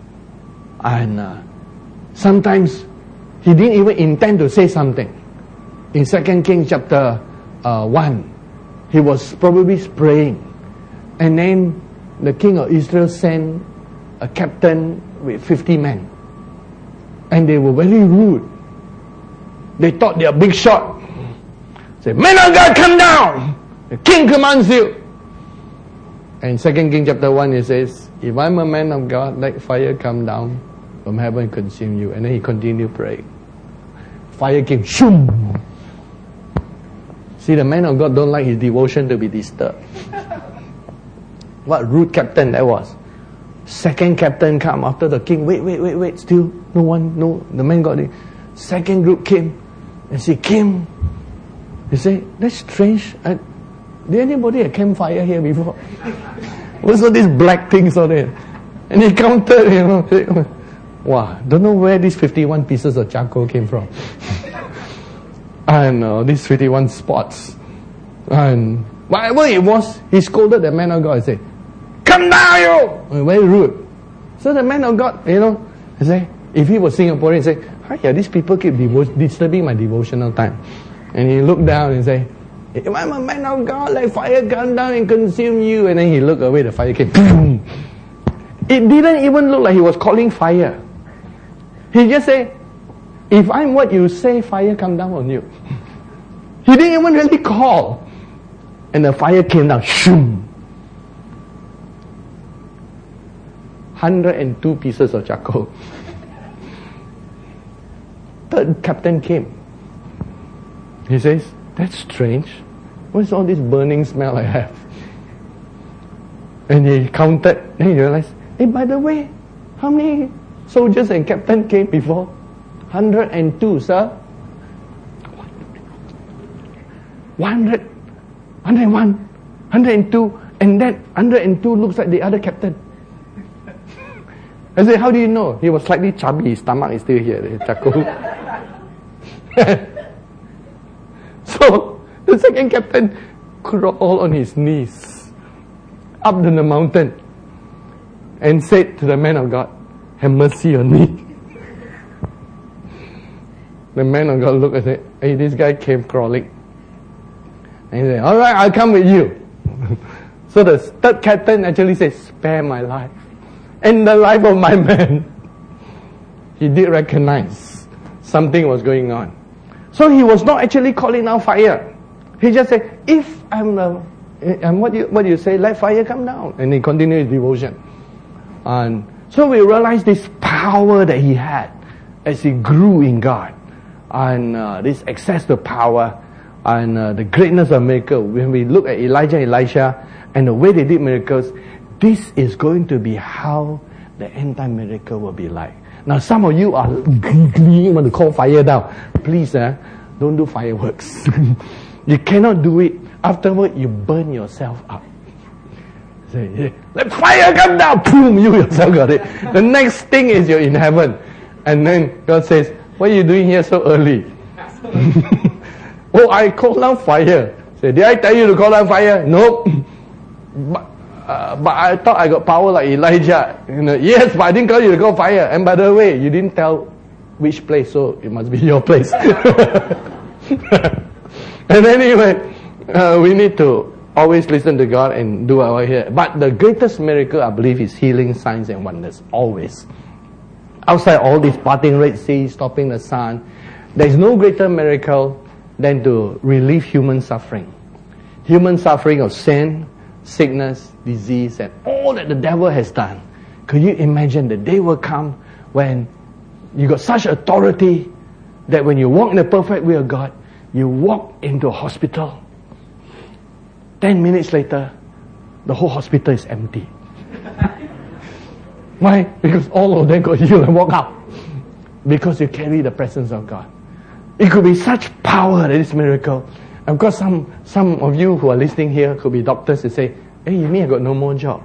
And uh, sometimes he didn't even intend to say something. In Second Kings chapter uh, one, he was probably praying. And then the king of Israel sent a captain with fifty men. And they were very rude. They thought they are big shot. Say, men of God, come down! The king commands you. And Second Kings chapter one, it says, if I'm a man of God, let fire come down from heaven and consume you. And then he continued praying. Fire came, shoom! See, the man of God don't like his devotion to be disturbed. What rude captain that was. Second captain come after the king. Wait, wait, wait, wait. Still no one, no. The man got it. Second group came. And she came. He said, that's strange. I, did anybody have campfire here before? What's all these black things on it? And he counted, you know. Wow, don't know where these fifty-one pieces of charcoal came from. And uh, these fifty-one spots. And whatever it was, he scolded the man of God and said, come down, you! Very rude. So the man of God, you know, he said, if he was Singaporean, he said, hi, yeah, these people keep devo- disturbing my devotional time. And he looked down and said, if I'm a man of God, let fire come down and consume you. And then he looked away, the fire came. Boom. It didn't even look like he was calling fire. He just said, if I'm what you say, fire come down on you. He didn't even really call. And the fire came down. Shoom. one hundred two pieces of charcoal. Third captain came. He says, that's strange. What's all this burning smell I have? And he counted. Then he realized, hey, by the way, how many soldiers and captain came before? one hundred two, sir. one hundred, one hundred one, one hundred two, and that one hundred two looks like the other captain. I said, how do you know? He was slightly chubby, his stomach is still here. So, the second captain crawled on his knees up to the mountain and said to the man of God, have mercy on me. The man of God looked and said, hey, this guy came crawling. And he said, all right, I'll come with you. So the third captain actually said, spare my life and the life of my man. He did recognize something was going on. So he was not actually calling out fire. He just said, if I'm, uh, and what do you, what do you say? Let fire come down. And he continued his devotion. And so we realized this power that he had as he grew in God. And uh, this access to power and uh, the greatness of miracle. When we look at Elijah and Elisha and the way they did miracles, this is going to be how the end time miracle will be like. Now some of you are you want to call fire down. Please, uh, don't do fireworks. You cannot do it. Afterward, you burn yourself up. Say, let fire come down. Boom, you yourself got it. The next thing is you're in heaven. And then God says, what are you doing here so early? Oh, I called down fire. Say, did I tell you to call down fire? Nope. But, uh, but I thought I got power like Elijah. You know, yes, but I didn't tell you to call fire. And by the way, you didn't tell which place, so it must be your place. And anyway, uh, we need to always listen to God and do our here. But the greatest miracle, I believe, is healing, signs and wonders. Always. Outside all these parting Red Sea, stopping the sun, there is no greater miracle than to relieve human suffering. Human suffering of sin, sickness, disease, and all that the devil has done. Could you imagine the day will come when you got such authority that when you walk in the perfect will of God, you walk into a hospital, ten minutes later, the whole hospital is empty. Why? Because all of them got healed and walk out. Because you carry the presence of God. It could be such power, this miracle. Of course, some, some of you who are listening here could be doctors and say, hey, you mean I got no more job?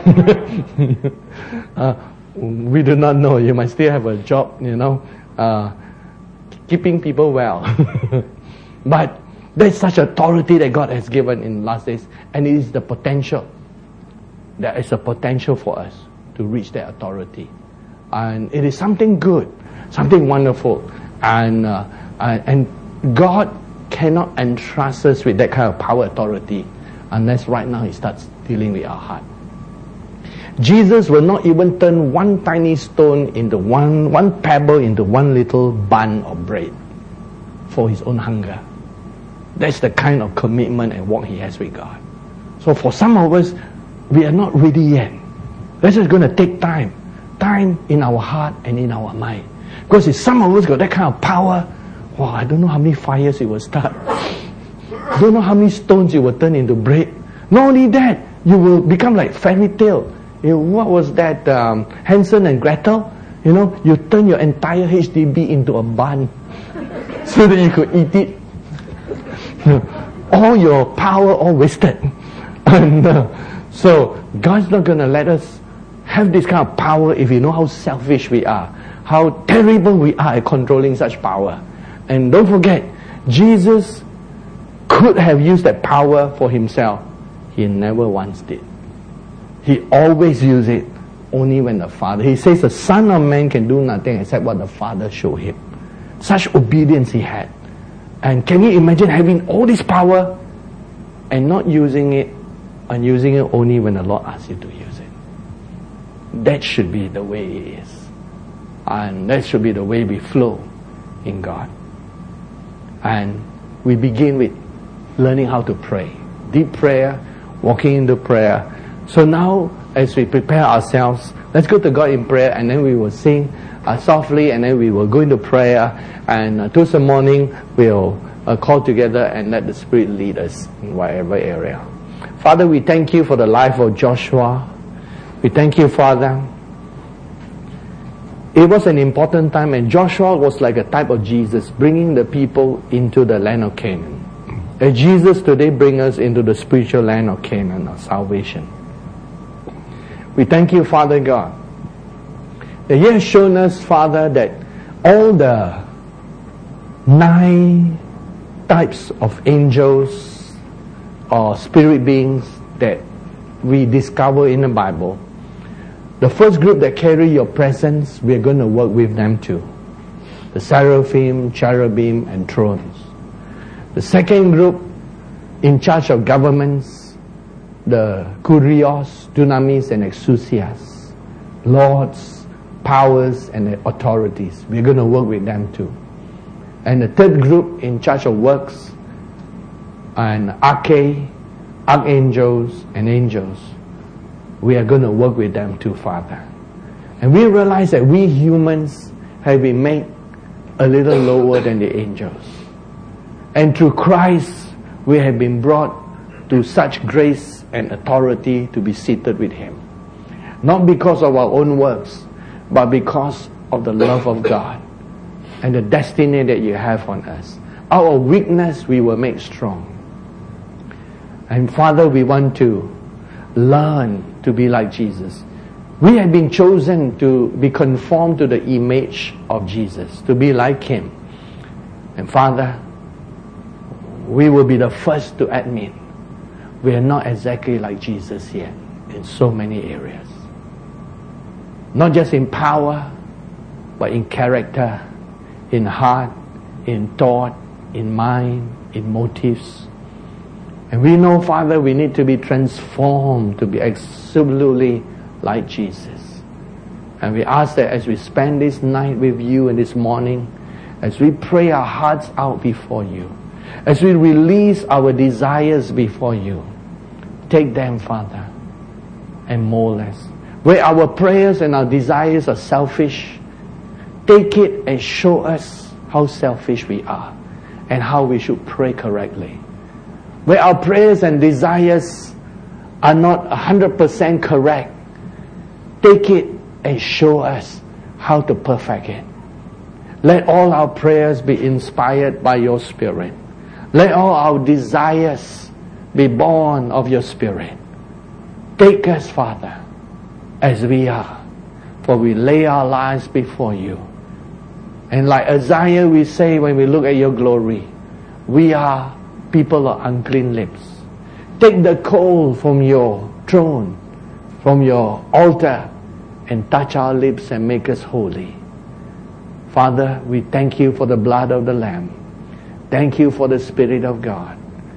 uh, we do not know. You might still have a job, you know, uh, keeping people well. But there's such authority that God has given in the last days. And it is the potential. There is a potential for us to reach that authority. And it is something good, something wonderful. And, uh, and God cannot entrust us with that kind of power authority unless right now He starts dealing with our heart. Jesus will not even turn one tiny stone into one, one pebble into one little bun of bread for His own hunger. That's the kind of commitment and walk He has with God. So for some of us, we are not ready yet. This is going to take time. Time in our heart and in our mind. Because if some of us got that kind of power, wow, I don't know how many fires it will start. I don't know how many stones it will turn into bread. Not only that, you will become like fairy tale. You know, what was that, um, Hansel and Gretel? You know, you turn your entire H D B into a bun so that you could eat it. All your power all wasted. And uh, so God's not going to let us have this kind of power if you know how selfish we are, how terrible we are at controlling such power. And don't forget, Jesus could have used that power for Himself. He never once did. He always used it only when the Father. He says the Son of Man can do nothing except what the Father showed Him. Such obedience He had. And can you imagine having all this power and not using it, and using it only when the Lord asks you to use it? That should be the way it is. And that should be the way we flow in God. And we begin with learning how to pray. Deep prayer, walking into prayer. So now, as we prepare ourselves, let's go to God in prayer, and then we will sing uh, softly, and then we will go into prayer. And uh, Tuesday morning, we'll uh, call together and let the Spirit lead us in whatever area. Father, we thank You for the life of Joshua. We thank You, Father. It was an important time, and Joshua was like a type of Jesus, bringing the people into the land of Canaan. As Jesus today brings us into the spiritual land of Canaan, of salvation. We thank You, Father God, That you have shown us, Father, that all the nine types of angels or spirit beings that we discover in the Bible, the first group that carry your presence, we are going to work with them too. The seraphim, cherubim, and thrones. The second group in charge of governments, the kurios, dunamis, and exousias, lords, powers, and authorities. We're going to work with them too. And the third group in charge of works, and arche, archangels, and angels. We are going to work with them too, Father. And we realize that we humans have been made a little lower than the angels. And through Christ, we have been brought to such grace and authority to be seated with Him. Not because of our own works, but because of the love of God and the destiny that you have on us. Our weakness, we will make strong. And Father, we want to learn to be like Jesus. We have been chosen to be conformed to the image of Jesus, to be like Him. And Father, we will be the first to admit we are not exactly like Jesus yet in so many areas. Not just in power, but in character, in heart, in thought, in mind, in motives. And we know, Father, we need to be transformed to be absolutely like Jesus. And we ask that as we spend this night with you and this morning, as we pray our hearts out before you, as we release our desires before you, take them, Father, and mold us. Where our prayers and our desires are selfish, take it and show us how selfish we are and how we should pray correctly. Where our prayers and desires are not one hundred percent correct, take it and show us how to perfect it. Let all our prayers be inspired by your Spirit. Let all our desires be born of your Spirit. Take us, Father, as we are, for we lay our lives before you. And like Isaiah, we say when we look at your glory, we are people of unclean lips. Take the coal from your throne, from your altar, and touch our lips and make us holy. Father, we thank you for the blood of the Lamb. Thank you for the Spirit of God.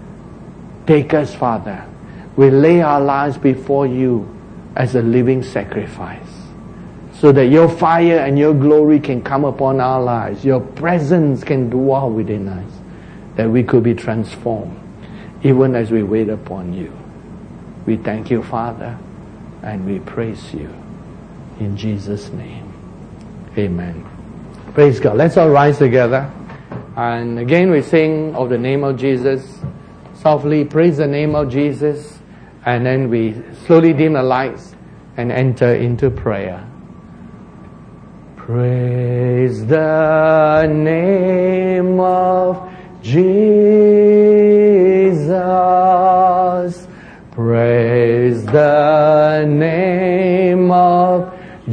Take us, Father. We lay our lives before you as a living sacrifice, so that your fire and your glory can come upon our lives. Your presence can dwell within us, that we could be transformed, even as we wait upon you. We thank you, Father, and we praise you. In Jesus' name, amen. Praise God. Let's all rise together. And again we sing of the name of Jesus. Softly praise the name of Jesus. And then we slowly dim the lights and enter into prayer. Praise the name of Jesus. Praise the name of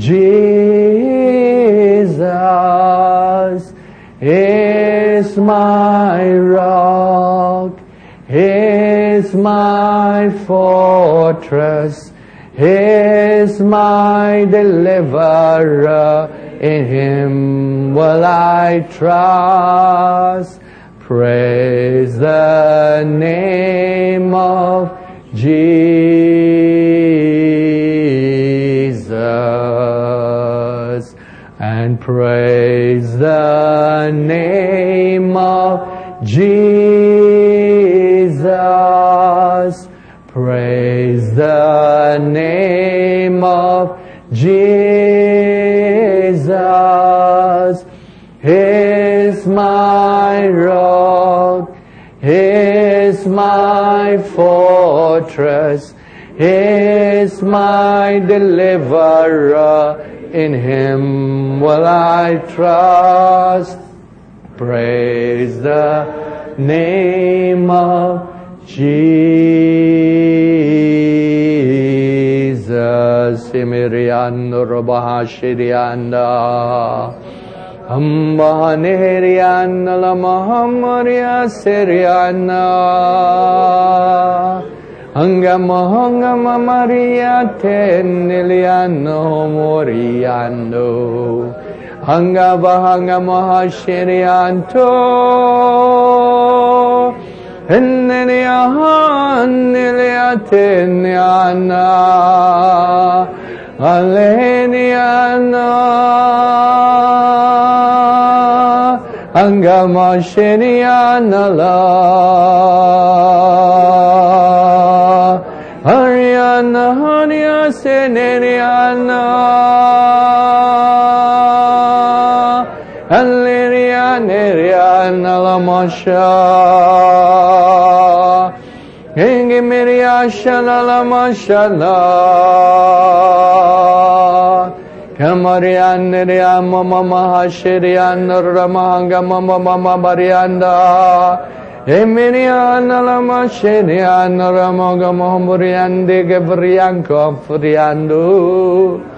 Jesus. Is my rock, is my fortress, is my deliverer. In Him will I trust. Praise the name of Jesus. And praise the name of Jesus. Praise the name of Jesus. Is my rock, is my fortress, is my deliverer. In Him will I trust. Praise the name of Jesus. simirianda rabahashirianda Ambahanerianda lamahammaria sirianda Angamahanga Maria teniliano moriando Angabahanga mahashirianto Eneliahaneliateniana Aleniana Angamashiriana la Ariana Hania Seneriana Aleriana la Masha Engimiria Shala la Mashala Kamarianeria Mama Mahashiriana Ramanga Mama Mama Marianda Emiliana la Mashiriana Ramanga Mahmuriande Gabrianco Furiando